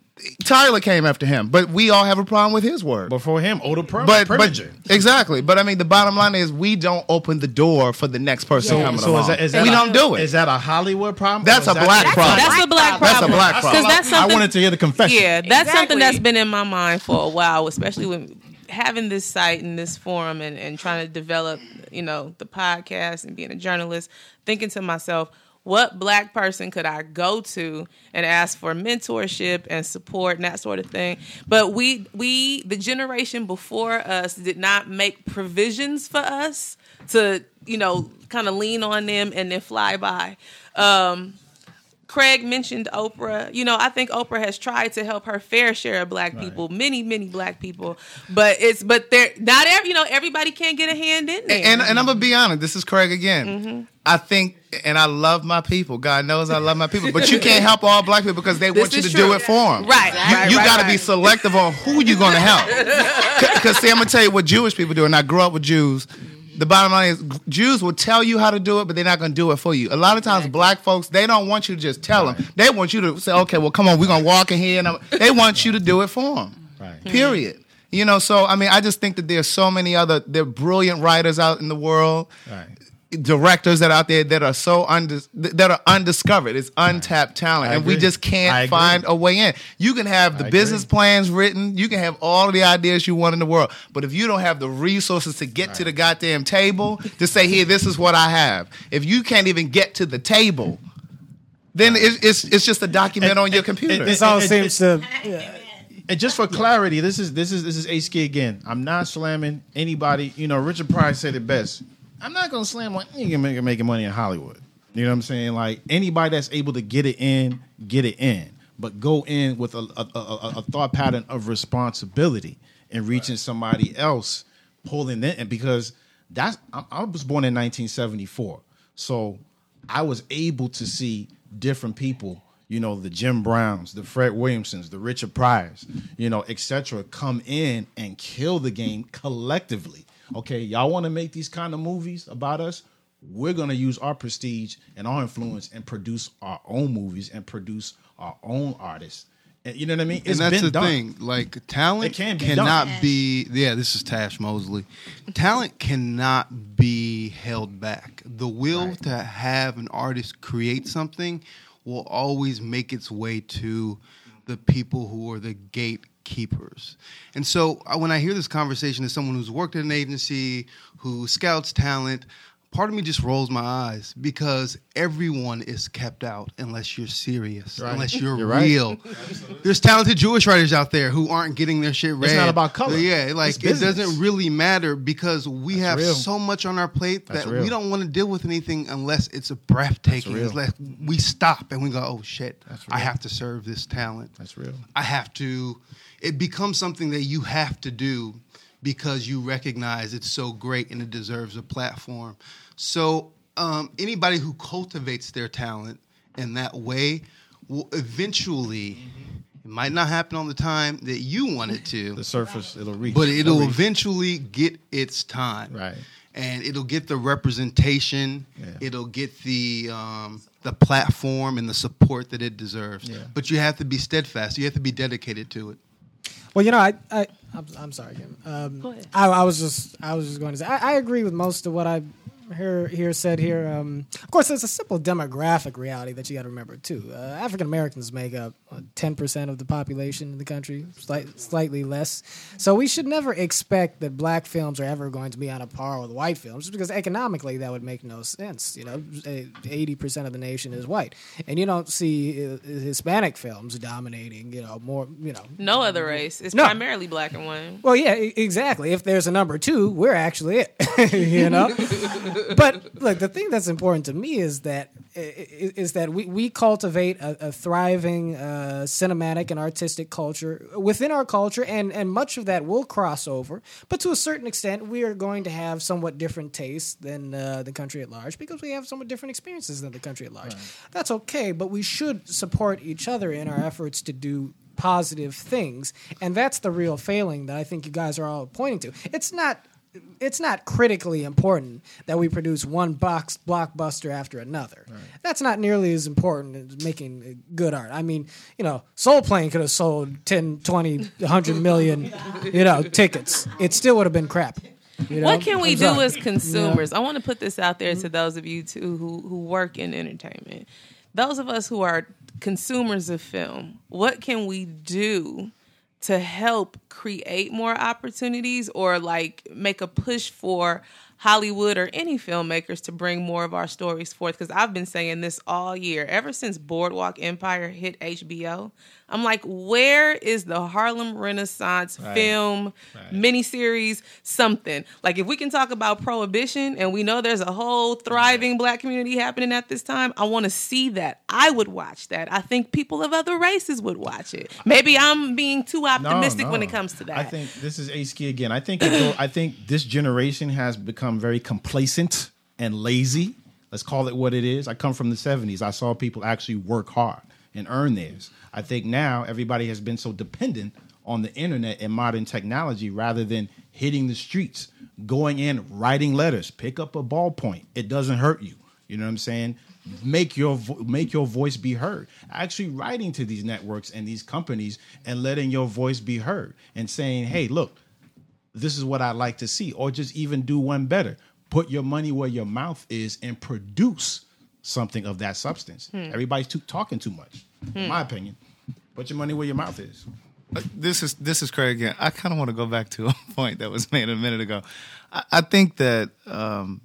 Tyler came after him, but we all have a problem with his work. Before him, Oda Prim- But, but Preminger. exactly. But I mean, the bottom line is we don't open the door for the next person So, coming so along. is that, is that we a- don't do it. Is that a Hollywood problem? That's Or a is that- black problem. That's a black problem. That's a black problem. Because that's I something. wanted to hear the confession. Yeah, that's something Exactly. that's been in my mind for a while, especially when having this site and this forum and, and trying to develop, you know, the podcast and being a journalist, thinking to myself, what black person could I go to and ask for mentorship and support and that sort of thing? But we, we, the generation before us did not make provisions for us to, you know, kind of lean on them and then fly by. Um, Craig mentioned Oprah. You know, I think Oprah has tried to help her fair share of black people, many, many black people. But it's but they're not every. You know, everybody can't get a hand in there. And, and I'm gonna be honest. This is Craig again. Mm-hmm. I think, and I love my people. God knows I love my people. But you can't help all black people because they This want you is to true. do it for them. Right, You, right, you right, got to right. be selective on who you're gonna help. Because see, I'm gonna tell you what Jewish people do, and I grew up with Jews. The bottom line is Jews will tell you how to do it, but they're not going to do it for you. A lot of times, black folks, they don't want you to just tell them. They want you to say, okay, well, come on, we're going to walk in here. And I'm, they want you to do it for them. Right. Period. You know, so, I mean, I just think that there's so many other, there are brilliant writers out in the world. Right. Directors that are out there that are so undis- that are undiscovered. It's untapped talent, I and we agree. just I can't agree. find a way in. You can have the I business agree. plans written, you can have all of the ideas you want in the world, but if you don't have the resources to get to the goddamn table to say, "Here, this is what I have," if you can't even get to the table, then it's it's, it's just a document And- on your and- computer. and- This all it- seems to. And just for clarity, this is this is this is A-Ski again. I'm not slamming anybody. You know, Richard Pryor said it best. I'm not gonna slam on any nigga making making money in Hollywood. You know what I'm saying? Like anybody that's able to get it in, get it in. but go in with a, a, a, a thought pattern of responsibility and reaching somebody else, pulling in. And because that's, I, I was born in nineteen seventy-four, so I was able to see different people, you know, the Jim Browns, the Fred Williamsons, the Richard Pryors, you know, et cetera, come in and kill the game collectively. Okay, y'all want to make these kind of movies about us? We're going to use our prestige and our influence and produce our own movies and produce our own artists. And you know what I mean? It's and that's been the done. thing. Like, talent It can be cannot done. be. Yeah, this is Tash Mosley. Talent cannot be held back. The will Right. to have an artist create something will always make its way to the people who are the gatekeepers. And so uh, when I hear this conversation as someone who's worked at an agency, who scouts talent, part of me just rolls my eyes because everyone is kept out unless you're serious, Right. unless you're, You're right. real. There's talented Jewish writers out there who aren't getting their shit read. It's not about color. Yeah, like It's it business. doesn't really matter because we That's have real. so much on our plate That's that real. we don't want to deal with anything unless it's a breathtaking. real. It's like we stop and we go, oh shit, That's I real. have to serve this talent. That's real. I have to. It becomes something that you have to do because you recognize it's so great and it deserves a platform. So um, anybody who cultivates their talent in that way will eventually, it might not happen on the time that you want it to, The surface, it'll reach. but it'll reach. eventually get its time. Right. And it'll get the representation, Yeah. it'll get the um, the platform and the support that it deserves. Yeah. But you have to be steadfast. You have to be dedicated to it. Well, you know, I, I I'm, I'm sorry, Kim. Um, Go ahead. I, I was just, I was just going to say, I, I agree with most of what I hear here said here. Um, of course, there's a simple demographic reality that you got to remember too. Uh, African Americans make up ten percent of the population in the country, slight, slightly less. So we should never expect that black films are ever going to be on a par with white films, just because economically that would make no sense. You know, eighty percent of the nation is white, and you don't see uh, Hispanic films dominating. You know, more. You know, No other race. It's No. primarily black and white. well, yeah, e- exactly. If there's a number two, we're actually it. You know. But look, the thing that's important to me is that is that we, we cultivate a, a thriving uh, cinematic and artistic culture within our culture, and, and much of that will cross over. But to a certain extent, we are going to have somewhat different tastes than uh, the country at large because we have somewhat different experiences than the country at large. Right. That's okay, but we should support each other in our efforts to do positive things, and that's the real failing that I think you guys are all pointing to. It's not. It's not critically important that we produce one box blockbuster after another. Right. That's not nearly as important as making good art. I mean, you know, Soul Plane could have sold ten, twenty, one hundred million, you know, tickets. It still would have been crap. You know? What can we I'm do sorry. as consumers? Yeah. I want to put this out there to those of you too who who work in entertainment. Those of us who are consumers of film, what can we do to help create more opportunities or like make a push for Hollywood or any filmmakers to bring more of our stories forth? Because I've been saying this all year, ever since Boardwalk Empire hit H B O. I'm like, where is the Harlem Renaissance Right. film, Right. miniseries, something? Like, if we can talk about Prohibition and we know there's a whole thriving black community happening at this time, I want to see that. I would watch that. I think people of other races would watch it. Maybe I'm being too optimistic No, when no. it comes to that. I think this is Ace Key again. I think it, I think this generation has become very complacent and lazy. Let's call it what it is. I come from the seventies. I saw people actually work hard and earn theirs. I think now everybody has been so dependent on the internet and modern technology rather than hitting the streets, going in, writing letters, pick up a ballpoint. It doesn't hurt you. You know what I'm saying? Make your vo- make your voice be heard. Actually writing to these networks and these companies and letting your voice be heard and saying, hey, look, this is what I'd like to see. Or just even do one better. Put your money where your mouth is and produce something of that substance. Hmm. Everybody's too, talking too much, in Hmm. my opinion. Put your money where your mouth is. Uh, This is this is Craig again. I kind of want to go back to a point that was made a minute ago. I, I think that um,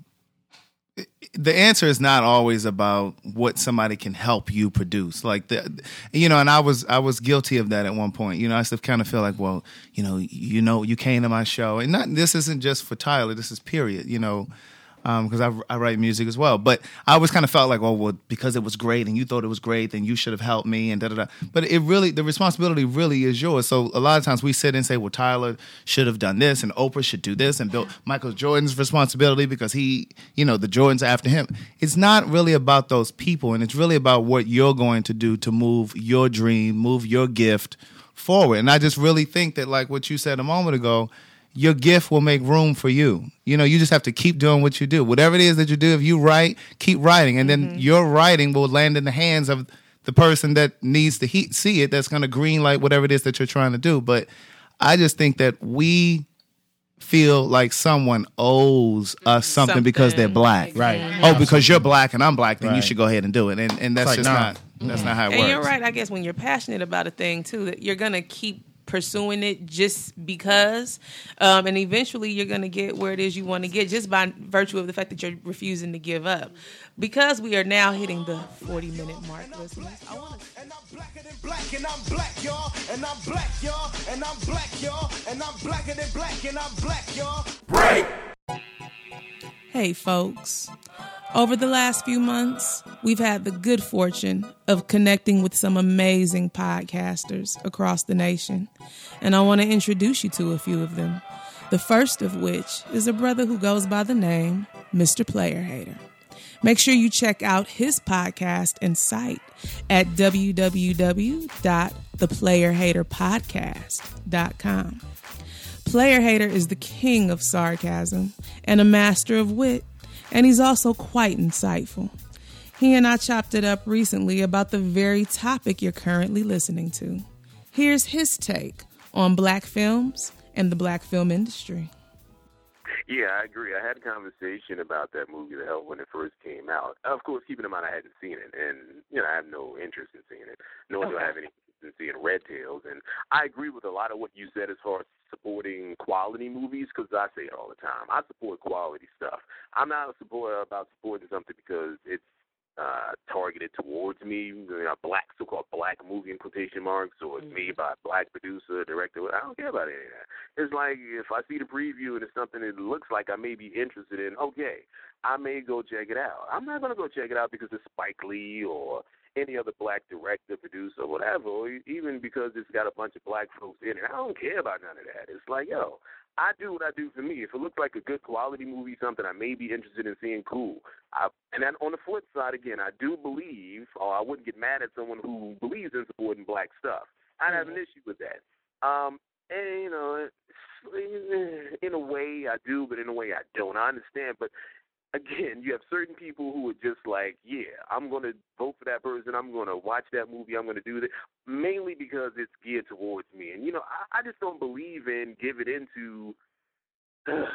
it- the answer is not always about what somebody can help you produce. Like the, you know, and I was I was guilty of that at one point. You know, I still kind of feel like, well, you know, you know, you came to my show, and not this isn't just for Tyler. This is period. You know. because I, I write music as well. But I always kind of felt like, oh, well, because it was great and you thought it was great, then you should have helped me and da da da. But it really, the responsibility really is yours. So a lot of times we sit and say, well, Tyler should have done this and Oprah should do this and Bill, Michael Jordan's responsibility because he, you know, the Jordans are after him. It's not really about those people, and it's really about what you're going to do to move your dream, move your gift forward. And I just really think that, like what you said a moment ago, your gift will make room for you. You know, you just have to keep doing what you do. Whatever it is that you do, if you write, keep writing. And then mm-hmm. your writing will land in the hands of the person that needs to he- see it, that's going to green light whatever it is that you're trying to do. But I just think that we feel like someone owes us something, something. because they're black. Right. Mm-hmm. Oh, because you're black and I'm black, then right. you should go ahead and do it. And and that's like, just nah. not that's mm-hmm. not how it and works. And you're right, I guess, when you're passionate about a thing, too, that you're going to keep pursuing it just because, um, and eventually you're going to get where it is you want to get just by virtue of the fact that you're refusing to give up. Because we are now hitting the forty minute mark, listeners. I want to. And I'm blacker than black, and I'm black, y'all. And I'm black, y'all. And I'm black, y'all. And I'm blacker than black, and I'm black, y'all. Break. Hey, folks. Over the last few months, we've had the good fortune of connecting with some amazing podcasters across the nation, and I want to introduce you to a few of them. The first of which is a brother who goes by the name Mister Player Hater. Make sure you check out his podcast and site at w w w dot the player hater podcast dot com. Player Hater is the king of sarcasm and a master of wit, and he's also quite insightful. He and I chopped it up recently about the very topic you're currently listening to. Here's his take on black films and the black film industry. Yeah, I agree. I had a conversation about that movie, The Help, when it first came out. Of course, keeping in mind I hadn't seen it, and you know I have no interest in seeing it, nor do I have any interest in seeing Red Tails. And I agree with a lot of what you said as far as supporting quality movies, because I say it all the time. I support quality stuff. I'm not a supporter about supporting something because it's uh, targeted towards me, you know, black, so-called black movie in quotation marks, or it's made by a black producer, director. I don't care about any of that. It's like if I see the preview and it's something that looks like I may be interested in, okay, I may go check it out. I'm not going to go check it out because it's Spike Lee or any other black director, producer, whatever, or even because it's got a bunch of black folks in it. I don't care about none of that. It's like, yo, I do what I do for me. If it looks like a good quality movie, something I may be interested in seeing, cool. I, and then on the flip side, again, I do believe, or I wouldn't get mad at someone who believes in supporting black stuff. I have an issue with that. Um, and, you know, in a way I do, but in a way I don't. I understand, but again, you have certain people who are just like, yeah, I'm going to vote for that person. I'm going to watch that movie. I'm going to do that, mainly because it's geared towards me. And, you know, I, I just don't believe in giving into, uh,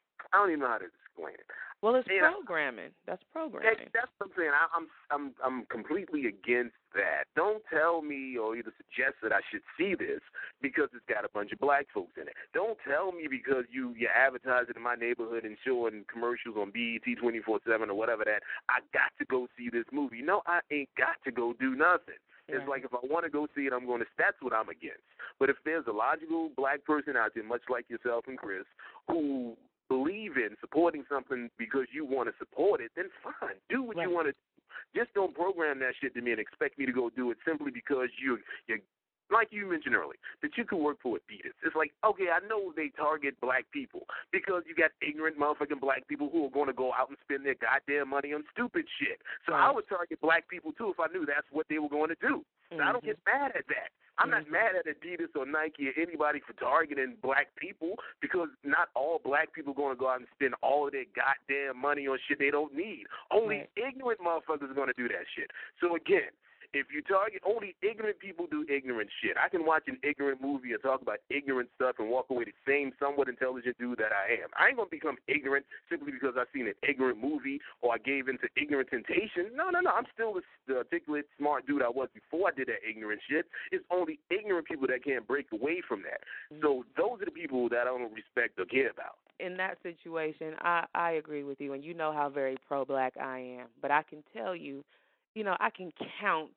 I don't even know how to explain it. Well, it's you programming. Know, that's programming. That, that's what I'm saying. I, I'm, I'm, I'm completely against that. Don't tell me or either suggest that I should see this because it's got a bunch of black folks in it. Don't tell me because you you advertise it in my neighborhood and showing commercials on B E T twenty-four seven or whatever that I got to go see this movie. No, I ain't got to go do nothing. It's yeah. like if I want to go see it, I'm going to. That's what I'm against. But if there's a logical black person out there, much like yourself and Chris, who believe in supporting something because you want to support it, then fine. Do what right. you want to do. Just don't program that shit to me and expect me to go do it simply because you, you're, like you mentioned earlier, that you could work for Adidas. It's like, okay, I know they target black people because you got ignorant motherfucking black people who are going to go out and spend their goddamn money on stupid shit. So right. I would target black people, too, if I knew that's what they were going to do. So mm-hmm. I don't get mad at that. I'm not mad at Adidas or Nike or anybody for targeting black people because not all black people are going to go out and spend all of their goddamn money on shit they don't need. Only right. ignorant motherfuckers are going to do that shit. So, again, if you target, only ignorant people do ignorant shit. I can watch an ignorant movie and talk about ignorant stuff and walk away the same somewhat intelligent dude that I am. I ain't going to become ignorant simply because I've seen an ignorant movie or I gave into ignorant temptation. No, no, no. I'm still the articulate, smart dude I was before I did that ignorant shit. It's only ignorant people that can't break away from that. So those are the people that I don't respect or care about. In that situation, I, I agree with you, and you know how very pro-black I am. But I can tell you, you know, I can count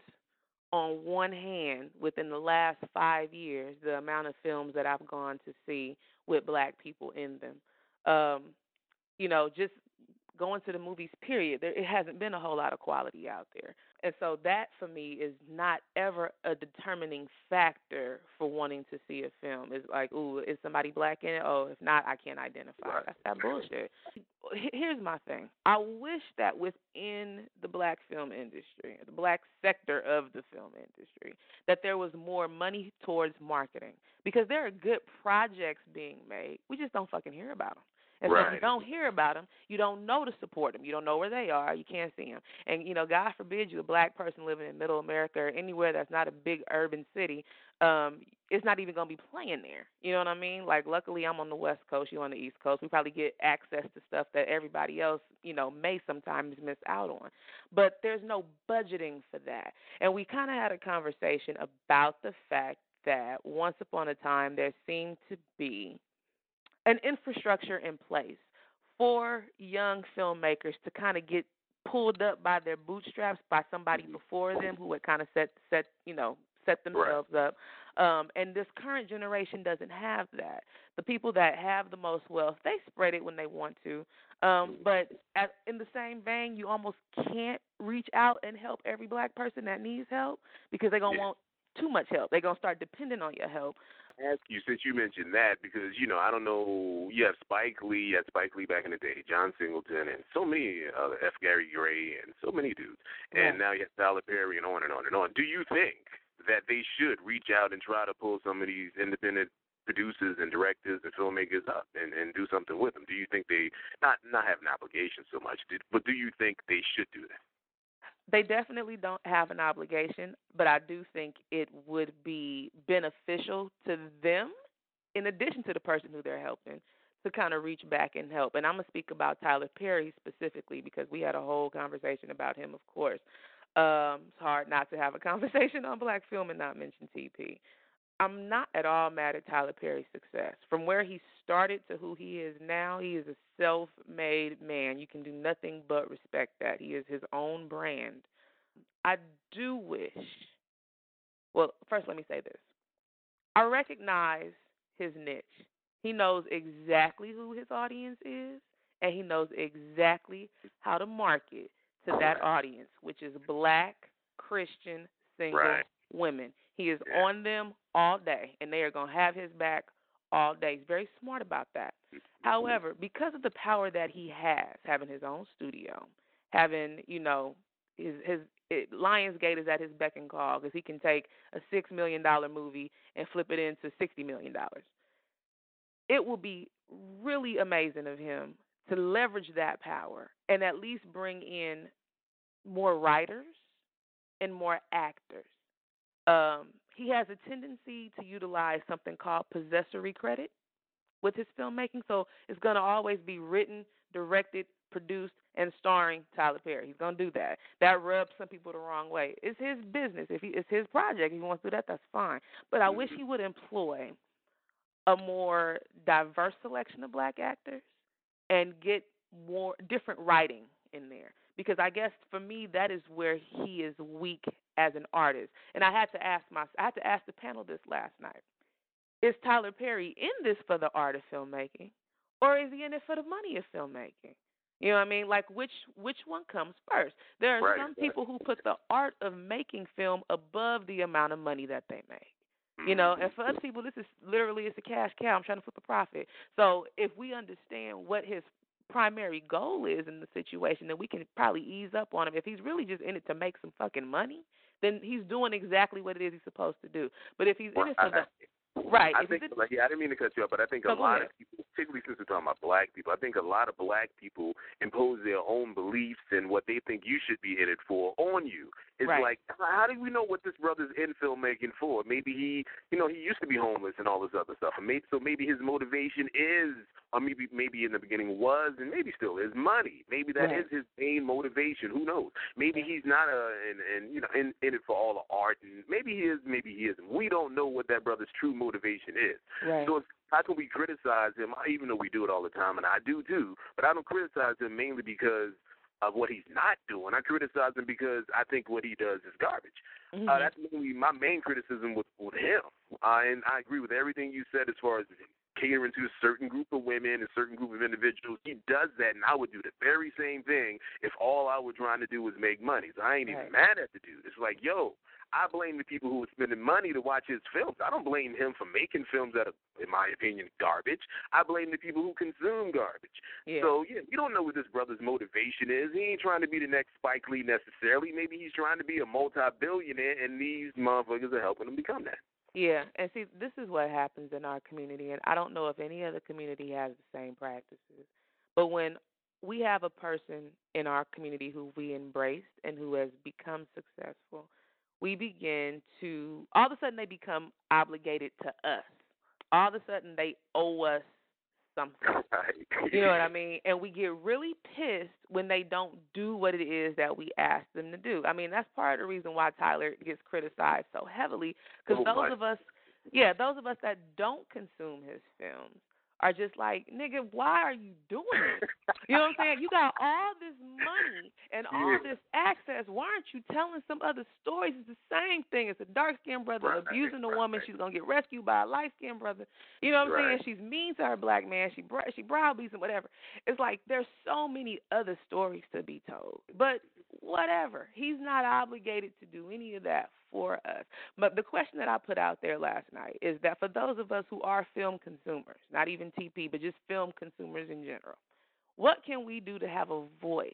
on one hand within the last five years the amount of films that I've gone to see with black people in them. Um, you know, just going to the movies, period, there, it hasn't been a whole lot of quality out there. And so that, for me, is not ever a determining factor for wanting to see a film. It's like, ooh, is somebody black in it? Oh, if not, I can't identify. Right. That's that bullshit. Here's my thing. I wish that within the black film industry, the black sector of the film industry, that there was more money towards marketing. Because there are good projects being made. We just don't fucking hear about them. And right. so if you don't hear about them, you don't know to support them. You don't know where they are. You can't see them. And, you know, God forbid you, a black person living in middle America or anywhere that's not a big urban city, um, it's not even going to be playing there. You know what I mean? Like, luckily I'm on the West Coast, you on the East Coast. We probably get access to stuff that everybody else, you know, may sometimes miss out on. But there's no budgeting for that. And we kind of had a conversation about the fact that once upon a time there seemed to be an infrastructure in place for young filmmakers to kind of get pulled up by their bootstraps by somebody before them who had kind of set, set you know, set themselves right. up. Um, and this current generation doesn't have that. The people that have the most wealth, they spread it when they want to. Um, but at, in the same vein, you almost can't reach out and help every black person that needs help because they're going to yeah. want too much help. They're going to start depending on your help. Ask you, since you mentioned that, because, you know, I don't know, you have Spike Lee, you had Spike Lee back in the day, John Singleton, and so many other, F. Gary Gray, and so many dudes. And yeah. now you have Tyler Perry and on and on and on. Do you think that they should reach out and try to pull some of these independent producers and directors and filmmakers up and, and do something with them? Do you think they, not, not have an obligation so much, but do you think they should do that? They definitely don't have an obligation, but I do think it would be beneficial to them, in addition to the person who they're helping, to kind of reach back and help. And I'm going to speak about Tyler Perry specifically because we had a whole conversation about him, of course. Um, it's hard not to have a conversation on black film and not mention T P. I'm not at all mad at Tyler Perry's success. From where he started to who he is now, he is a self-made man. You can do nothing but respect that. He is his own brand. I do wish, well, first let me say this. I recognize his niche. He knows exactly who his audience is, and he knows exactly how to market to that audience, which is black, Christian, single right. women. He is yeah. on them all day, and they are going to have his back all day. He's very smart about that. However, because of the power that he has, having his own studio, having, you know, his, his it, Lionsgate is at his beck and call because he can take a six million dollars movie and flip it into sixty million dollars. It will be really amazing of him to leverage that power and at least bring in more writers and more actors. Um, he has a tendency to utilize something called possessory credit with his filmmaking. So it's going to always be written, directed, produced, and starring Tyler Perry. He's going to do that. That rubs some people the wrong way. It's his business. If he, it's his project, if he wants to do that, that's fine. But I wish he would employ a more diverse selection of black actors and get more different writing in there. Because I guess for me, that is where he is weak as an artist. And I had to ask my, I had to ask the panel this last night. Is Tyler Perry in this for the art of filmmaking, or is he in it for the money of filmmaking? You know what I mean? Like, which which one comes first? There are right, some right. people who put the art of making film above the amount of money that they make. You know, and for other people, this is literally, it's a cash cow. I'm trying to flip a profit. So if we understand what his primary goal is in the situation, then we can probably ease up on him. If he's really just in it to make some fucking money, then he's doing exactly what it is he's supposed to do. But if he's in it for the... Right. I think, like, yeah, I didn't mean to cut you off, but I think a lot of people, particularly since we're talking about black people, I think a lot of black people impose their own beliefs and what they think you should be in it for on you. It's right. like, how do we know what this brother's in filmmaking for? Maybe he, you know, he used to be homeless and all this other stuff. And maybe, so maybe his motivation is, or maybe maybe in the beginning was, and maybe still is, money. Maybe that right. is his main motivation. Who knows? Maybe he's not a, and, and you know, in, in it for all the art. And maybe he is, maybe he isn't. We don't know what that brother's true motivation is. Right. So it's, how can we criticize him, even though we do it all the time, and I do too, but I don't criticize him mainly because of what he's not doing. I criticize him because I think what he does is garbage. Mm-hmm. Uh, that's mainly my main criticism with, with him. Uh, and I agree with everything you said as far as catering to a certain group of women, a certain group of individuals. He does that, and I would do the very same thing if all I was trying to do was make money. So I ain't even Right. mad at the dude. It's like, yo, I blame the people who are spending money to watch his films. I don't blame him for making films that are, in my opinion, garbage. I blame the people who consume garbage. Yeah. So, yeah, you don't know what this brother's motivation is. He ain't trying to be the next Spike Lee necessarily. Maybe he's trying to be a multi-billionaire, and these motherfuckers are helping him become that. Yeah, and see, this is what happens in our community, and I don't know if any other community has the same practices, but when we have a person in our community who we embraced and who has become successful, we begin to, all of a sudden they become obligated to us. All of a sudden they owe us something. You know what I mean? And we get really pissed when they don't do what it is that we ask them to do. I mean, that's part of the reason why Tyler gets criticized so heavily, because Oh, those my. of us, yeah, those of us that don't consume his films are just like, nigga, why are you doing it? You know what I'm saying? You got all this money and all this access. Why aren't you telling some other stories? It's the same thing. It's a dark-skinned brother Right, abusing a right, woman. right. She's going to get rescued by a light-skinned brother. You know what I'm Right. saying? She's mean to her black man. She bra- she browbeats him, whatever. It's like there's so many other stories to be told. But whatever. He's not obligated to do any of that for us. But the question that I put out there last night is that for those of us who are film consumers, not even T P, but just film consumers in general, what can we do to have a voice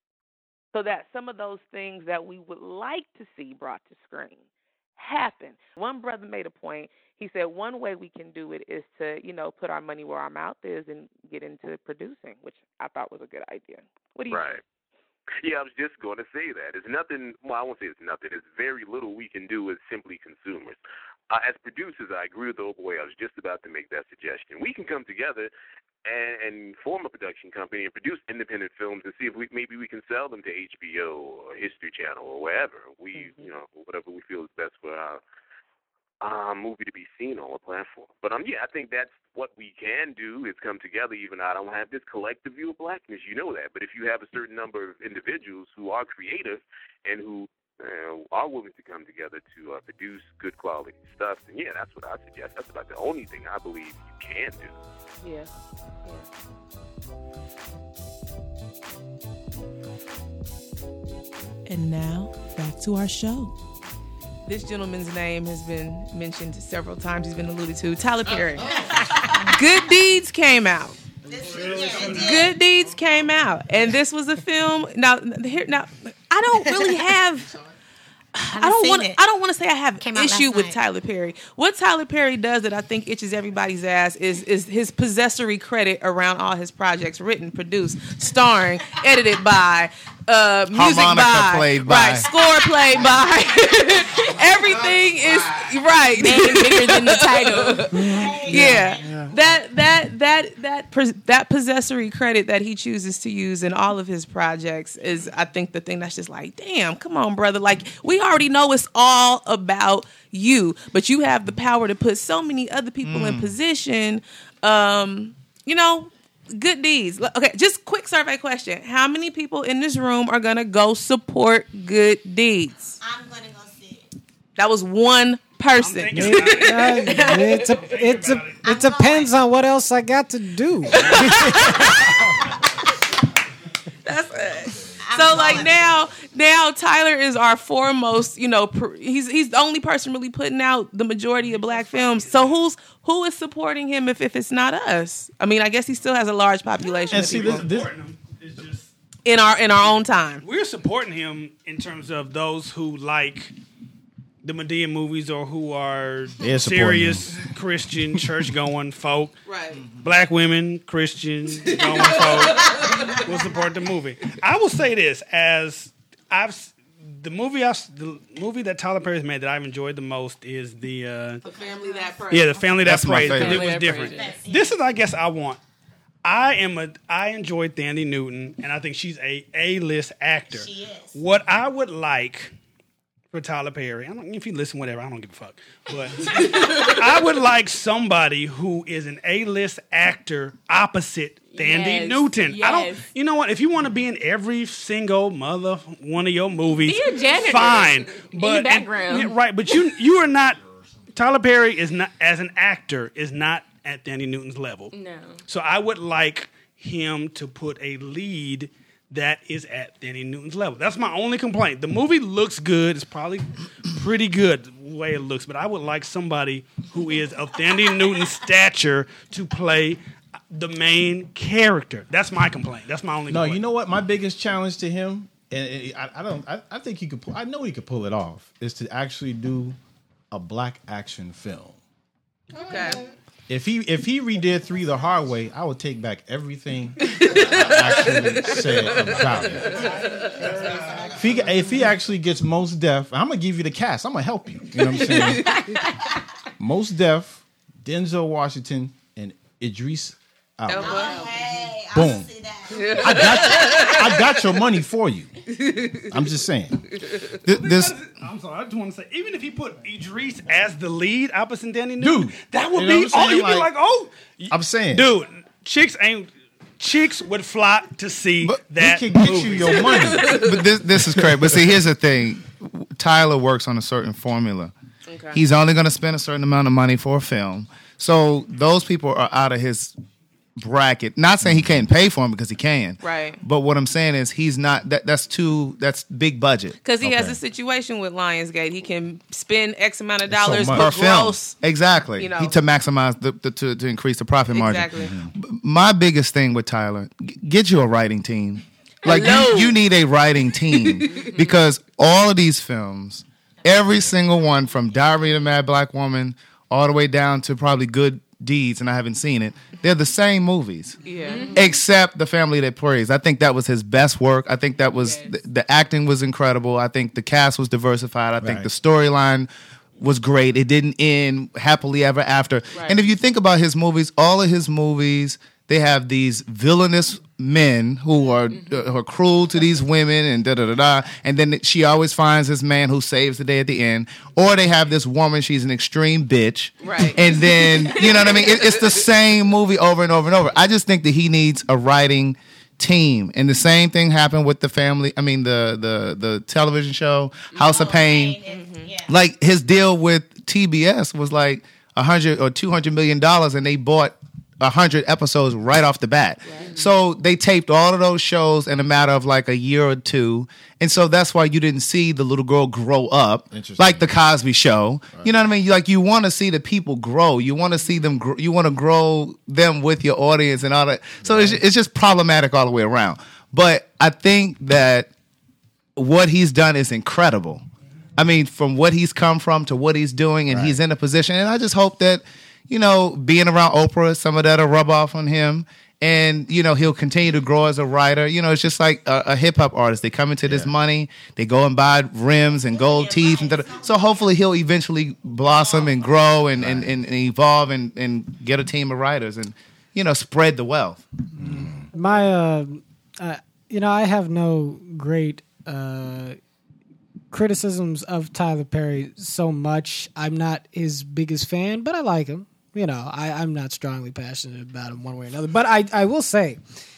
so that some of those things that we would like to see brought to screen happen? One brother made a point. He said one way we can do it is to, you know, put our money where our mouth is and get into producing, which I thought was a good idea. What do you Right. Yeah, I was just going to say that. It's nothing, well, I won't say it's nothing. It's very little we can do as simply consumers. Uh, as producers, I agree with the old boy. I was just about to make that suggestion. We can come together and, and form a production company and produce independent films and see if we maybe we can sell them to H B O or History Channel or wherever. We, Mm-hmm. you know, whatever we feel is best for our uh, movie to be seen on a platform. But um, yeah, I think that's what we can do is come together. Even though I don't have this collective view of blackness, you know that. But if you have a certain number of individuals who are creative and who uh, are willing to come together to uh, produce good quality stuff, then yeah, that's what I suggest. That's about the only thing I believe you can do. Yeah. Yeah. And now, back to our show. This gentleman's name has been mentioned several times. He's been alluded to. Tyler Perry. Good Deeds came out. Good Deeds came out, and this was a film. Now, here, now, I don't really have. I don't want. I don't want to say I have Came out issue last with night. Tyler Perry. What Tyler Perry does that I think itches everybody's ass is is his possessory credit around all his projects, written, produced, starring, edited by, uh, music Harmonica by, played by. right, score played by. Everything is right. Name bigger than the title. Yeah. That that that that pos- that possessory credit that he chooses to use in all of his projects is, I think, the thing that's just like, damn, come on, brother. Like, we already know it's all about you, but you have the power to put so many other people in position. Um, you know, Good Deeds. Okay, just quick survey question: how many people in this room are gonna go support Good Deeds? I'm gonna go see it. That was one person. It, uh, it's a, it's a, it depends on what else I got to do. That's it. So like now, now Tyler is our foremost. You know, pr- he's he's the only person really putting out the majority of black films. So who's who is supporting him if, if it's not us? I mean, I guess he still has a large population And of see, people this, this, It's just in our in our own time. we're supporting him in terms of those who like the Medea movies or who are They're supporting serious Christian church going folk. Right. Black women, Christian going folk will support the movie. I will say this: as I've s- the movie, I, the movie that Tyler Perry's made that I've enjoyed the most is the uh, The family that prays. yeah, the family that That's my prays. 'cause favorite. It was Family That different. Prays, This is, I guess, I want. I am a. I enjoy Thandie Newton, and I think she's a A-list actor. She is. What I would like for Tyler Perry, I don't if you listen, whatever. I don't give a fuck. But I would like somebody who is an A-list actor opposite Thandie Yes, Newton. I don't. yes. You know what? If you want to be in every single mother one of your movies, Be a janitor fine. in But the background. yeah, right? But you you are not. Tyler Perry is not, as an actor, is not at Danny Newton's level. No. So I would like him to put a lead that is at Danny Newton's level. That's my only complaint. The movie looks good. It's probably pretty good the way it looks, but I would like somebody who is of Danny Newton's stature to play the main character. That's my complaint. That's my only No, complaint. you know what? My biggest challenge to him, and and I, I don't, I, I think he could. Pull, I know he could pull it off. Is to actually do a black action film. Okay. If he if he redid Three the hard way, I would take back everything I actually said about it. If he if he actually gets Mos Def, I'm gonna give you the cast. I'm gonna help you. You know what I'm saying? Mos Def, Denzel Washington, and Idris Elba. Hey, I Boom. see that. I got I got your money for you. I'm just saying. This, I'm sorry, I just want to say, even if he put Idris as the lead opposite Danny Newton, Dude, that would you know be, what I'm oh, saying? you'd be like, Like, oh. I'm saying. Dude, chicks ain't, chicks would flock to see that he can get movie. you your money. But this this is crazy. But see, here's the thing. Tyler works on a certain formula. Okay. He's only going to spend a certain amount of money for a film. So those people are out of his bracket. Not saying he can't pay for him because he can. Right. But what I'm saying is he's not that that's too that's big budget. Because he has Okay. a situation with Lionsgate. He can spend X amount of So dollars much. per per film. gross. Exactly. You know. He, to maximize the, the to, to increase the profit margin. Exactly. B- My biggest thing with Tyler, g- get you a writing team. Like Hello. you, you need a writing team because all of these films, every single one from Diary of a Mad Black Woman all the way down to probably Good Deeds, and I haven't seen it. They're the same movies. Yeah. Except The Family That Prays. I think that was his best work. I think that was the, the acting was incredible. I think the cast was diversified. I think Right. the storyline was great. It didn't end happily ever after. Right. And if you think about his movies, all of his movies, they have these villainous men who are, uh, who are cruel to these women and da da da da. And then she always finds this man who saves the day at the end. Or they have this woman, she's an extreme bitch. Right. And then, you know what I mean? It, it's the same movie over and over and over. I just think that he needs a writing team. And the same thing happened with the family, I mean, the the, the television show, House of Pain. Like his deal with T B S was like a hundred or two hundred million dollars, and they bought a hundred episodes right off the bat. So they taped all of those shows in a matter of like a year or two, and so that's why you didn't see the little girl grow up Interesting. like the Cosby Show. You know what I mean? Like you want to see the people grow. You want to see them. Gr- you want to grow them with your audience and all that. So it's it's just problematic all the way around. But I think that what he's done is incredible. I mean, from what he's come from to what he's doing, and Right. he's in a position. And I just hope that, you know, being around Oprah, some of that'll rub off on him. And, you know, he'll continue to grow as a writer. You know, it's just like a, a hip hop artist. They come into this Yeah. money, they go and buy rims and gold teeth. And da-da. So hopefully he'll eventually blossom and grow and, and, and, and evolve and, and get a team of writers and, you know, spread the wealth. My, uh, uh, you know, I have no great uh, criticisms of Tyler Perry so much. I'm not his biggest fan, but I like him. You know, I, I'm not strongly passionate about him one way or another. But I, I will say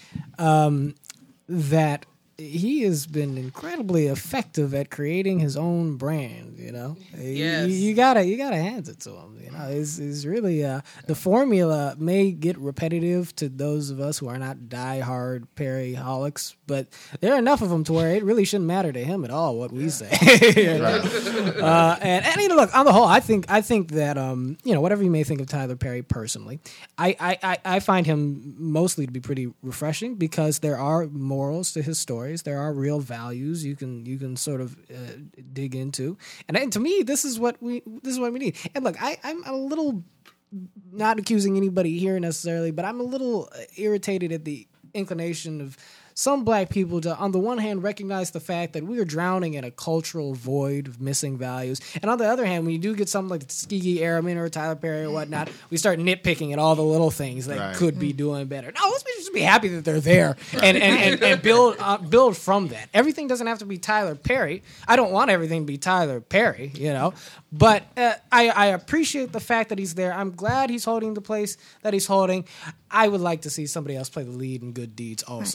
um, that he has been incredibly effective at creating his own brand. You know, Yes. you, you gotta you gotta hand it to him. You know, it's, it's really uh, the formula may get repetitive to those of us who are not diehard Perry holics, but there are enough of them to where it really shouldn't matter to him at all what we say. You know? uh, and, and you know, look, on the whole, I think I think that um, you know, whatever you may think of Tyler Perry personally, I, I, I, I find him mostly to be pretty refreshing because there are morals to his stories. There are real values you can you can sort of uh, dig into, and, and to me, this is what we this is what we need. And look, I, I'm a little not accusing anybody here necessarily, but I'm a little irritated at the inclination of some black people to, on the one hand, recognize the fact that we are drowning in a cultural void of missing values. And on the other hand, when you do get something like the Tuskegee Airmen or Tyler Perry or whatnot, we start nitpicking at all the little things that Right. could be doing better. No, let's just be happy that they're there and, and, and, and build uh, build from that. Everything doesn't have to be Tyler Perry. I don't want everything to be Tyler Perry, you know. But uh, I, I appreciate the fact that he's there. I'm glad he's holding the place that he's holding. I would like to see somebody else play the lead in Good Deeds also. Though. But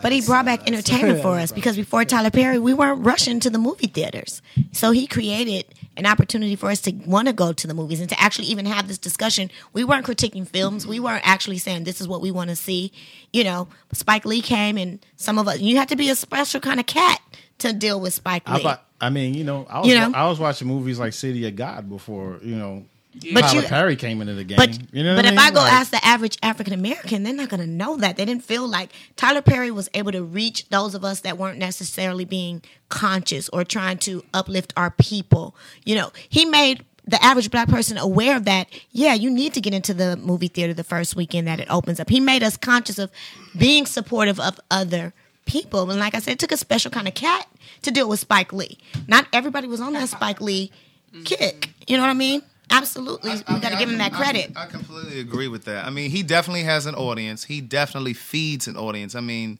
But he brought back entertainment for us because before Tyler Perry, we weren't rushing to the movie theaters. So he created an opportunity for us to want to go to the movies and to actually even have this discussion. We weren't critiquing films. We weren't actually saying this is what we want to see. You know, Spike Lee came and some of us, you have to be a special kind of cat to deal with Spike Lee. I, thought, I mean, you know, I was, You know? I was watching movies like City of God before, you know, But Tyler you- Perry came into the game. But, you know but what if I I mean? go Like, ask the average African American, they're not going to know that. They didn't feel like Tyler Perry was able to reach those of us that weren't necessarily being conscious or trying to uplift our people. You know, he made the average black person aware of that. Yeah, you need to get into the movie theater the first weekend that it opens up. He made us conscious of being supportive of other people. And like I said, it took a special kind of cat to deal with Spike Lee. Not everybody was on that Spike Lee kick. You know what I mean? Absolutely. We got to give him that credit. I, I completely agree with that. I mean, he definitely has an audience. He definitely feeds an audience. I mean,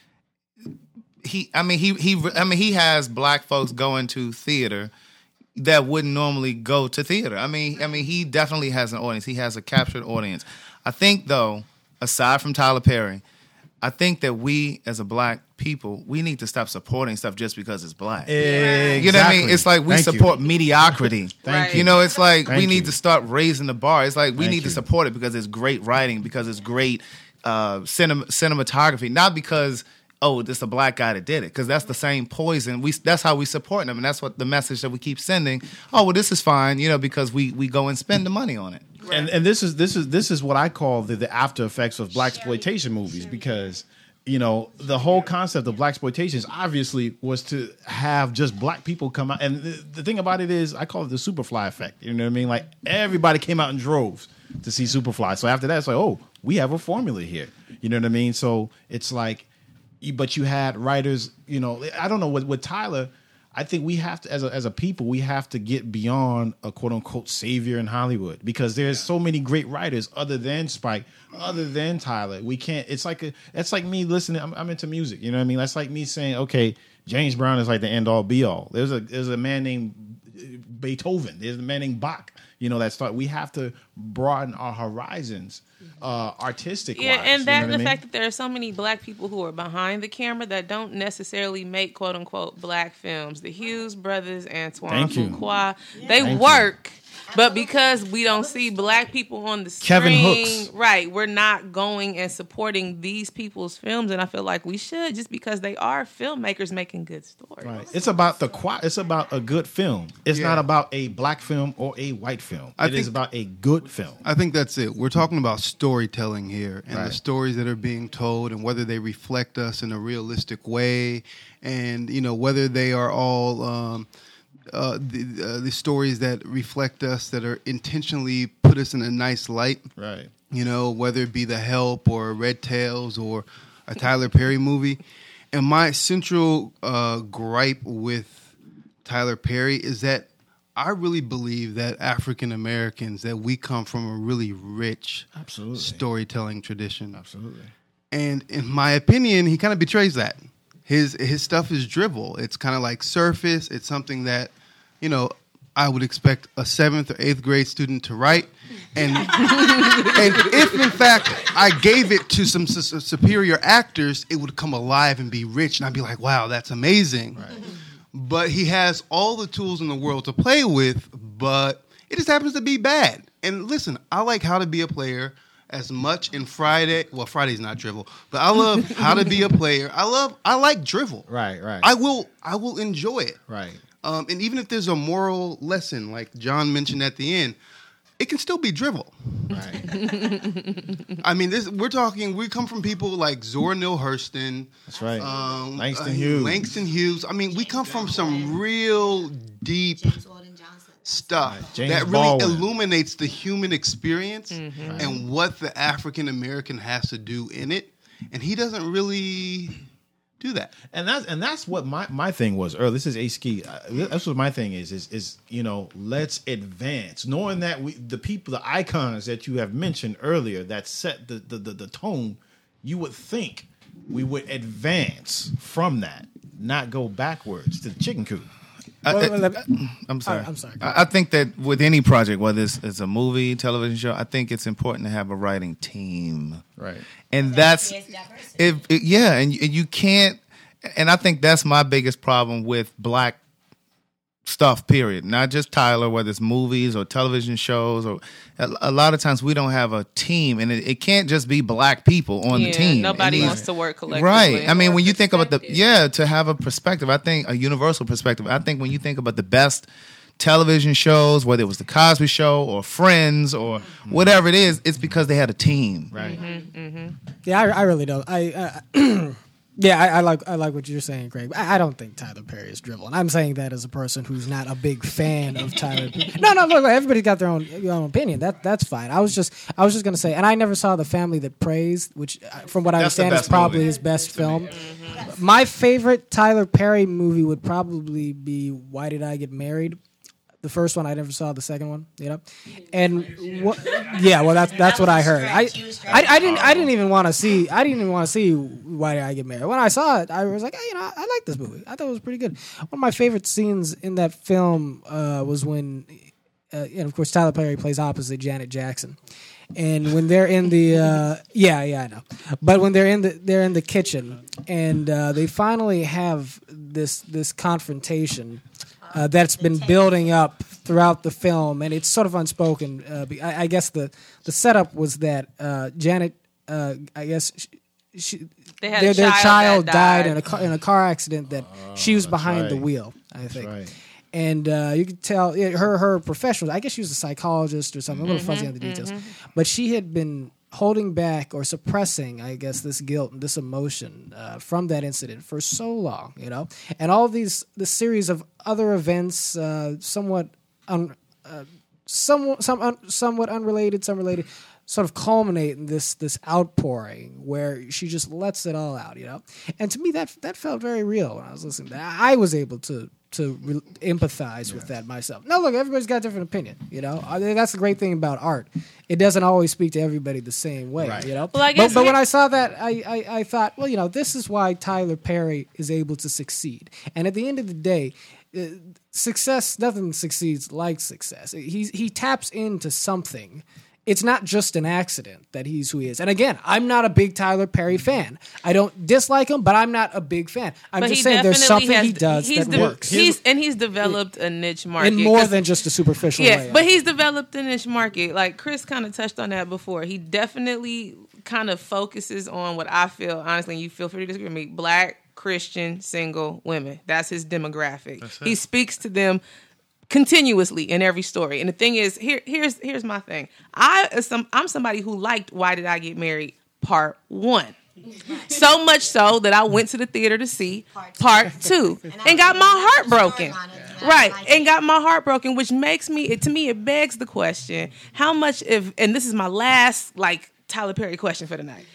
he. I mean, he. He. I mean, he has black folks going to theater that wouldn't normally go to theater. I mean, I mean, he definitely has an audience. He has a captured audience. I think, though, aside from Tyler Perry, I think that we as a black people, we need to stop supporting stuff just because it's black. Exactly. You know what I mean? It's like we Thank you. support mediocrity. Thank you. you. know, it's like Thank we need you. to start raising the bar. It's like we Thank need you. to support it because it's great writing, because it's great uh, cinema, cinematography, not because oh, this a black guy that did it, because that's the same poison. We that's how we support them, and that's what the message that we keep sending. Oh, well, this is fine, you know, because we we go and spend the money on it. and and this is this is this is what I call the, the after effects of black exploitation movies, because you know the whole concept of black exploitation obviously was to have just black people come out, and the, the thing about it is I call it the Superfly effect. You know what I mean? Like everybody came out in droves to see Superfly. So after that, it's like, oh, we have a formula here. You know what I mean? So it's like, you- but you had writers. You know, I don't know with with Tyler. I think we have to, as a, as a people, we have to get beyond a quote unquote savior in Hollywood, because there's so many great writers other than Spike, other than Tyler. We can't. It's like a. It's like me listening. I'm, I'm into music. You know what I mean? That's like me saying, okay, James Brown is like the end all be all. There's a there's a man named Beethoven. There's a man named Bach. You know, that start. We have to broaden our horizons, uh, artistic. Yeah, wise, and you that know and what the I mean? fact that there are so many black people who are behind the camera that don't necessarily make quote unquote black films. The Hughes brothers, Antoine Thank you. Fuqua, they Thank you. work. But because we don't see black people on the screen, Kevin Hooks. right, we're not going and supporting these people's films, and I feel like we should, just because they are filmmakers making good stories. Right. It's about the qua- It's about a good film. It's Yeah. not about a black film or a white film. I It is think- about a good film. I think that's it. We're talking about storytelling here, and Right. the stories that are being told, and whether they reflect us in a realistic way, and you know whether they are all um, uh, the uh, the stories that reflect us, that are intentionally put us in a nice light. Right. You know, whether it be The Help or Red Tails or a Tyler Perry movie. And my central uh, gripe with Tyler Perry is that I really believe that African Americans, that we come from a really rich Absolutely. storytelling tradition. Absolutely. And in my opinion, he kind of betrays that. His his stuff is drivel. It's kind of like surface. It's something that, you know, I would expect a seventh or eighth grade student to write. And and if in fact I gave it to some su- superior actors, it would come alive and be rich, and I'd be like, wow, that's amazing. Right. But he has all the tools in the world to play with, but it just happens to be bad. And listen, I like How to Be a Player as much in Friday. Well, Friday's not drivel, but I love How to Be a Player. I love, I like drivel. Right. Right. I will, I will enjoy it. right. Um, and even if there's a moral lesson, like John mentioned at the end, it can still be drivel. Right. I mean, this we're talking. We come from people like Zora Neale Hurston. That's right. Um, Langston uh, Hughes. Langston Hughes. I mean, we come from some real deep stuff Right. James that really Baldwin. illuminates the human experience Mm-hmm. Right. and what the African American has to do in it. And he doesn't really do that. And that's and that's what my, my thing was earlier. This is A Ski. Uh, That's what my thing is. Is is you know, let's advance, knowing that we the people, the icons that you have mentioned earlier, that set the the, the, the tone. You would think we would advance from that, not go backwards to the chicken coop. I, Well, I, let me- I'm sorry. All right, I'm sorry. I, I think that with any project, whether it's, it's a movie, television show, I think it's important to have a writing team. Right. And that's, it, it, yeah, and, you- and you can't, and I think that's my biggest problem with black stuff, period. Not just Tyler, whether it's movies or television shows, or a, a lot of times we don't have a team, and it, it can't just be black people on Yeah, the team. nobody It needs- wants to work collectively. Right. I mean, when you think about the, yeah, to have a perspective, I think a universal perspective, I think when you think about the best television shows, whether it was The Cosby Show or Friends or whatever it is, it's because they had a team. Right. Yeah, I, I really don't. I uh, yeah, I, I like I like what you're saying, Craig. I, I don't think Tyler Perry is dribbling. I'm saying that as a person who's not a big fan of Tyler Perry. No, no, look, everybody's got their own, their own opinion. That that's fine. I was just I was just gonna say, and I never saw The Family That Prays, which, uh, from what I That's the understand, is best probably movie his best film. My favorite Tyler Perry movie would probably be Why Did I Get Married? The first one, I never saw the second one, you know, and what, yeah, well, that's that's what I heard. I, I, I didn't I didn't even want to see I didn't even want to see Why Did I Get Married. When I saw it, I was like, hey, you know, I, I like this movie. I thought it was pretty good. One of my favorite scenes in that film uh, was when, uh, and of course, Tyler Perry plays opposite Janet Jackson. And when they're in the uh, yeah yeah I know, but when they're in the they're in the kitchen and uh, they finally have this this confrontation uh, that's been building up throughout the film, and it's sort of unspoken. Uh, be- I, I guess the the setup was that uh, Janet, uh, I guess she, she They had their, a their child child that died died. in a car, in a car accident that she was behind the right. wheel. I think. right. And uh, you could tell yeah, her her professional. I guess she was a psychologist or something. I'm a little fuzzy on the details, but she had been holding back or suppressing, I guess, this guilt and this emotion uh, from that incident for so long, you know. And all these this series of other events, uh, somewhat, un, uh, somewhat, some un, somewhat unrelated, some related, sort of culminate in this this outpouring where she just lets it all out, you know. And to me, that that felt very real when I was listening to that. I was able to. to re- empathize with that myself. Now, look, everybody's got a different opinion, you know? I mean, that's the great thing about art. It doesn't always speak to everybody the same way, Right. you know? Well, I but, guess but it- when I saw that, I, I, I thought, well, you know, this is why Tyler Perry is able to succeed. And at the end of the day, uh, success, nothing succeeds like success. He, he taps into something. It's not just an accident that he's who he is. And again, I'm not a big Tyler Perry fan. I don't dislike him, but I'm not a big fan. I'm But just he saying there's definitely something has- he does he's that de- works. He's and he's developed a niche market in more 'cause- than just a superficial yeah, way. but he's developed a niche market. Like Chris kind of touched on that before. He definitely kind of focuses on what I feel. Honestly, and you feel free to disagree with me. Black Christian single women. That's his demographic. He speaks to them continuously in every story. And the thing is, here, here's here's my thing. I as some I'm somebody who liked Why Did I Get Married Part One. So much so that I went to the theater to see part two and got my heart broken. Right, and got my heart broken, which makes me, it, to me, it begs the question, how much if, and this is my last, like, Tyler Perry question for the night.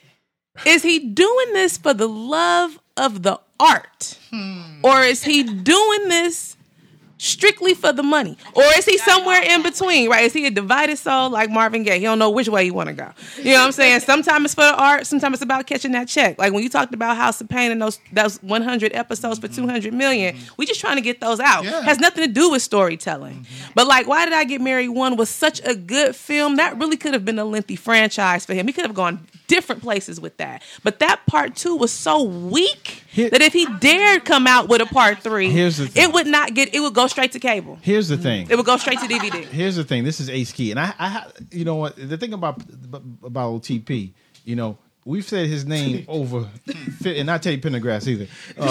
Is he doing this for the love of the art? Or is he doing this strictly for the money? Or is he somewhere in between, right? Is he a divided soul like Marvin Gaye? He don't know which way he want to go. You know what I'm saying? Sometimes it's for the art. Sometimes it's about catching that check. Like when you talked about House of Pain and those those one hundred episodes for two hundred million, we just trying to get those out. Yeah. Has nothing to do with storytelling. But like, Why Did I Get Married One was such a good film. That really could have been a lengthy franchise for him. He could have gone different places with that. But that part two was so weak Here- that if he dared come out with a part three, Here's the thing. it would not get, it would go straight to cable. Here's the thing. It would go straight to D V D. Here's the thing. This is Ace Key, and I, I, ha- you know what? The thing about about old T P, you know, we've said his name over, and not Teddy Pendergrass either.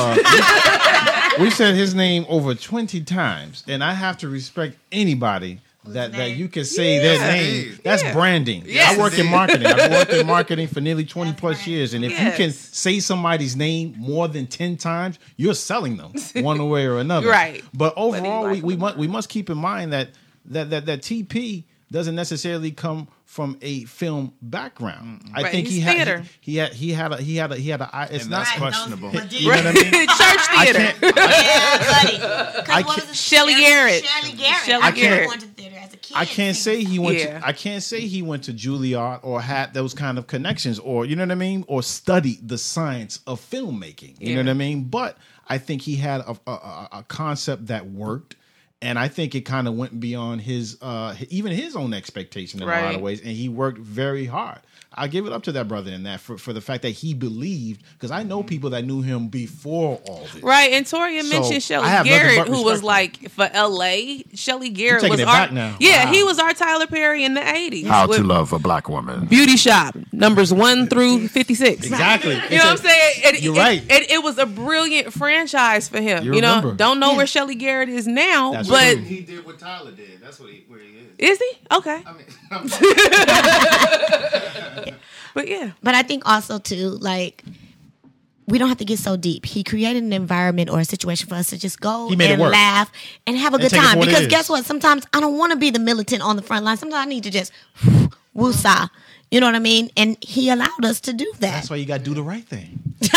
Uh, we've said his name over twenty times, and I have to respect anybody that, that you can say Yeah. their name. That's Yeah. branding. Yes. I work in marketing. I've worked in marketing for nearly twenty plus years, and if Yes. you can say somebody's name more than ten times, you're selling them one way or another. Right. But overall, like we, we them. must we must keep in mind that that that, that T P doesn't necessarily come from a film background. I Right, think he's he had theater. he, he had he had a he had a he had a I- it's And not that's questionable. You know what I mean? Church I theater. can't, Yeah, buddy. 'Cause I what can't- was it? Shelley Garrett. Shelley Garrett. Shelley I Garrett. can't. Went to theater as a kid. I can't say he went Yeah. to I can't say he went to Juilliard or had those kind of connections or you know what I mean or studied the science of filmmaking. You know Yeah. what I mean? But I think he had a, a, a concept that worked. And I think it kind of went beyond his, uh, even his own expectation in Right. a lot of ways. And he worked very hard. I give it up to that brother in that for, for the fact that he believed, because I know people that knew him before all this. Right, and Toria So, mentioned I Shelly have nothing Garrett, but who respect was for like for L A. Shelly Garrett taking was it our back now. yeah, Wow. he was our Tyler Perry in the eighties. How with to Love a Black Woman. Beauty Shop numbers one through fifty six. Exactly. You know what I'm saying? It, You're it, right. It, it was a brilliant franchise for him. You You, know, remember. don't know where Shelly Garrett is now, That's but true. He did what Tyler did. That's what he, where he is. is he okay? I mean, I'm But yeah, But I think also too, like, we don't have to get so deep. He created an environment or a situation for us to just go He made it and work. laugh and have a And good take it for time. what it Because is. guess what? Sometimes I don't want to be the militant on the front line. Sometimes I need to just woosah. You know what I mean? And he allowed us to do that. That's why you got to do the right thing.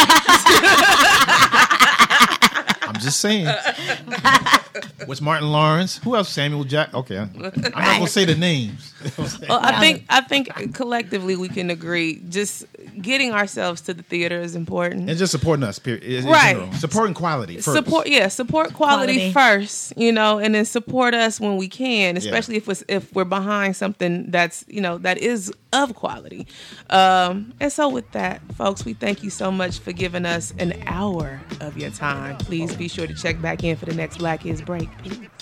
I'm just saying. What's Martin Lawrence? Who else? Samuel Jack. Okay, I'm not gonna say the names. well, I think I think collectively we can agree. Just getting ourselves to the theater is important. And just supporting us, period. in Right. general. Supporting quality first. Support, yeah, support quality, Quality. first, you know, and then support us when we can, especially if it's, if we're behind something that's, you know, that is of quality. Um, and so with that, folks, we thank you so much for giving us an hour of your time. Please be sure to check back in for the next Black is Break.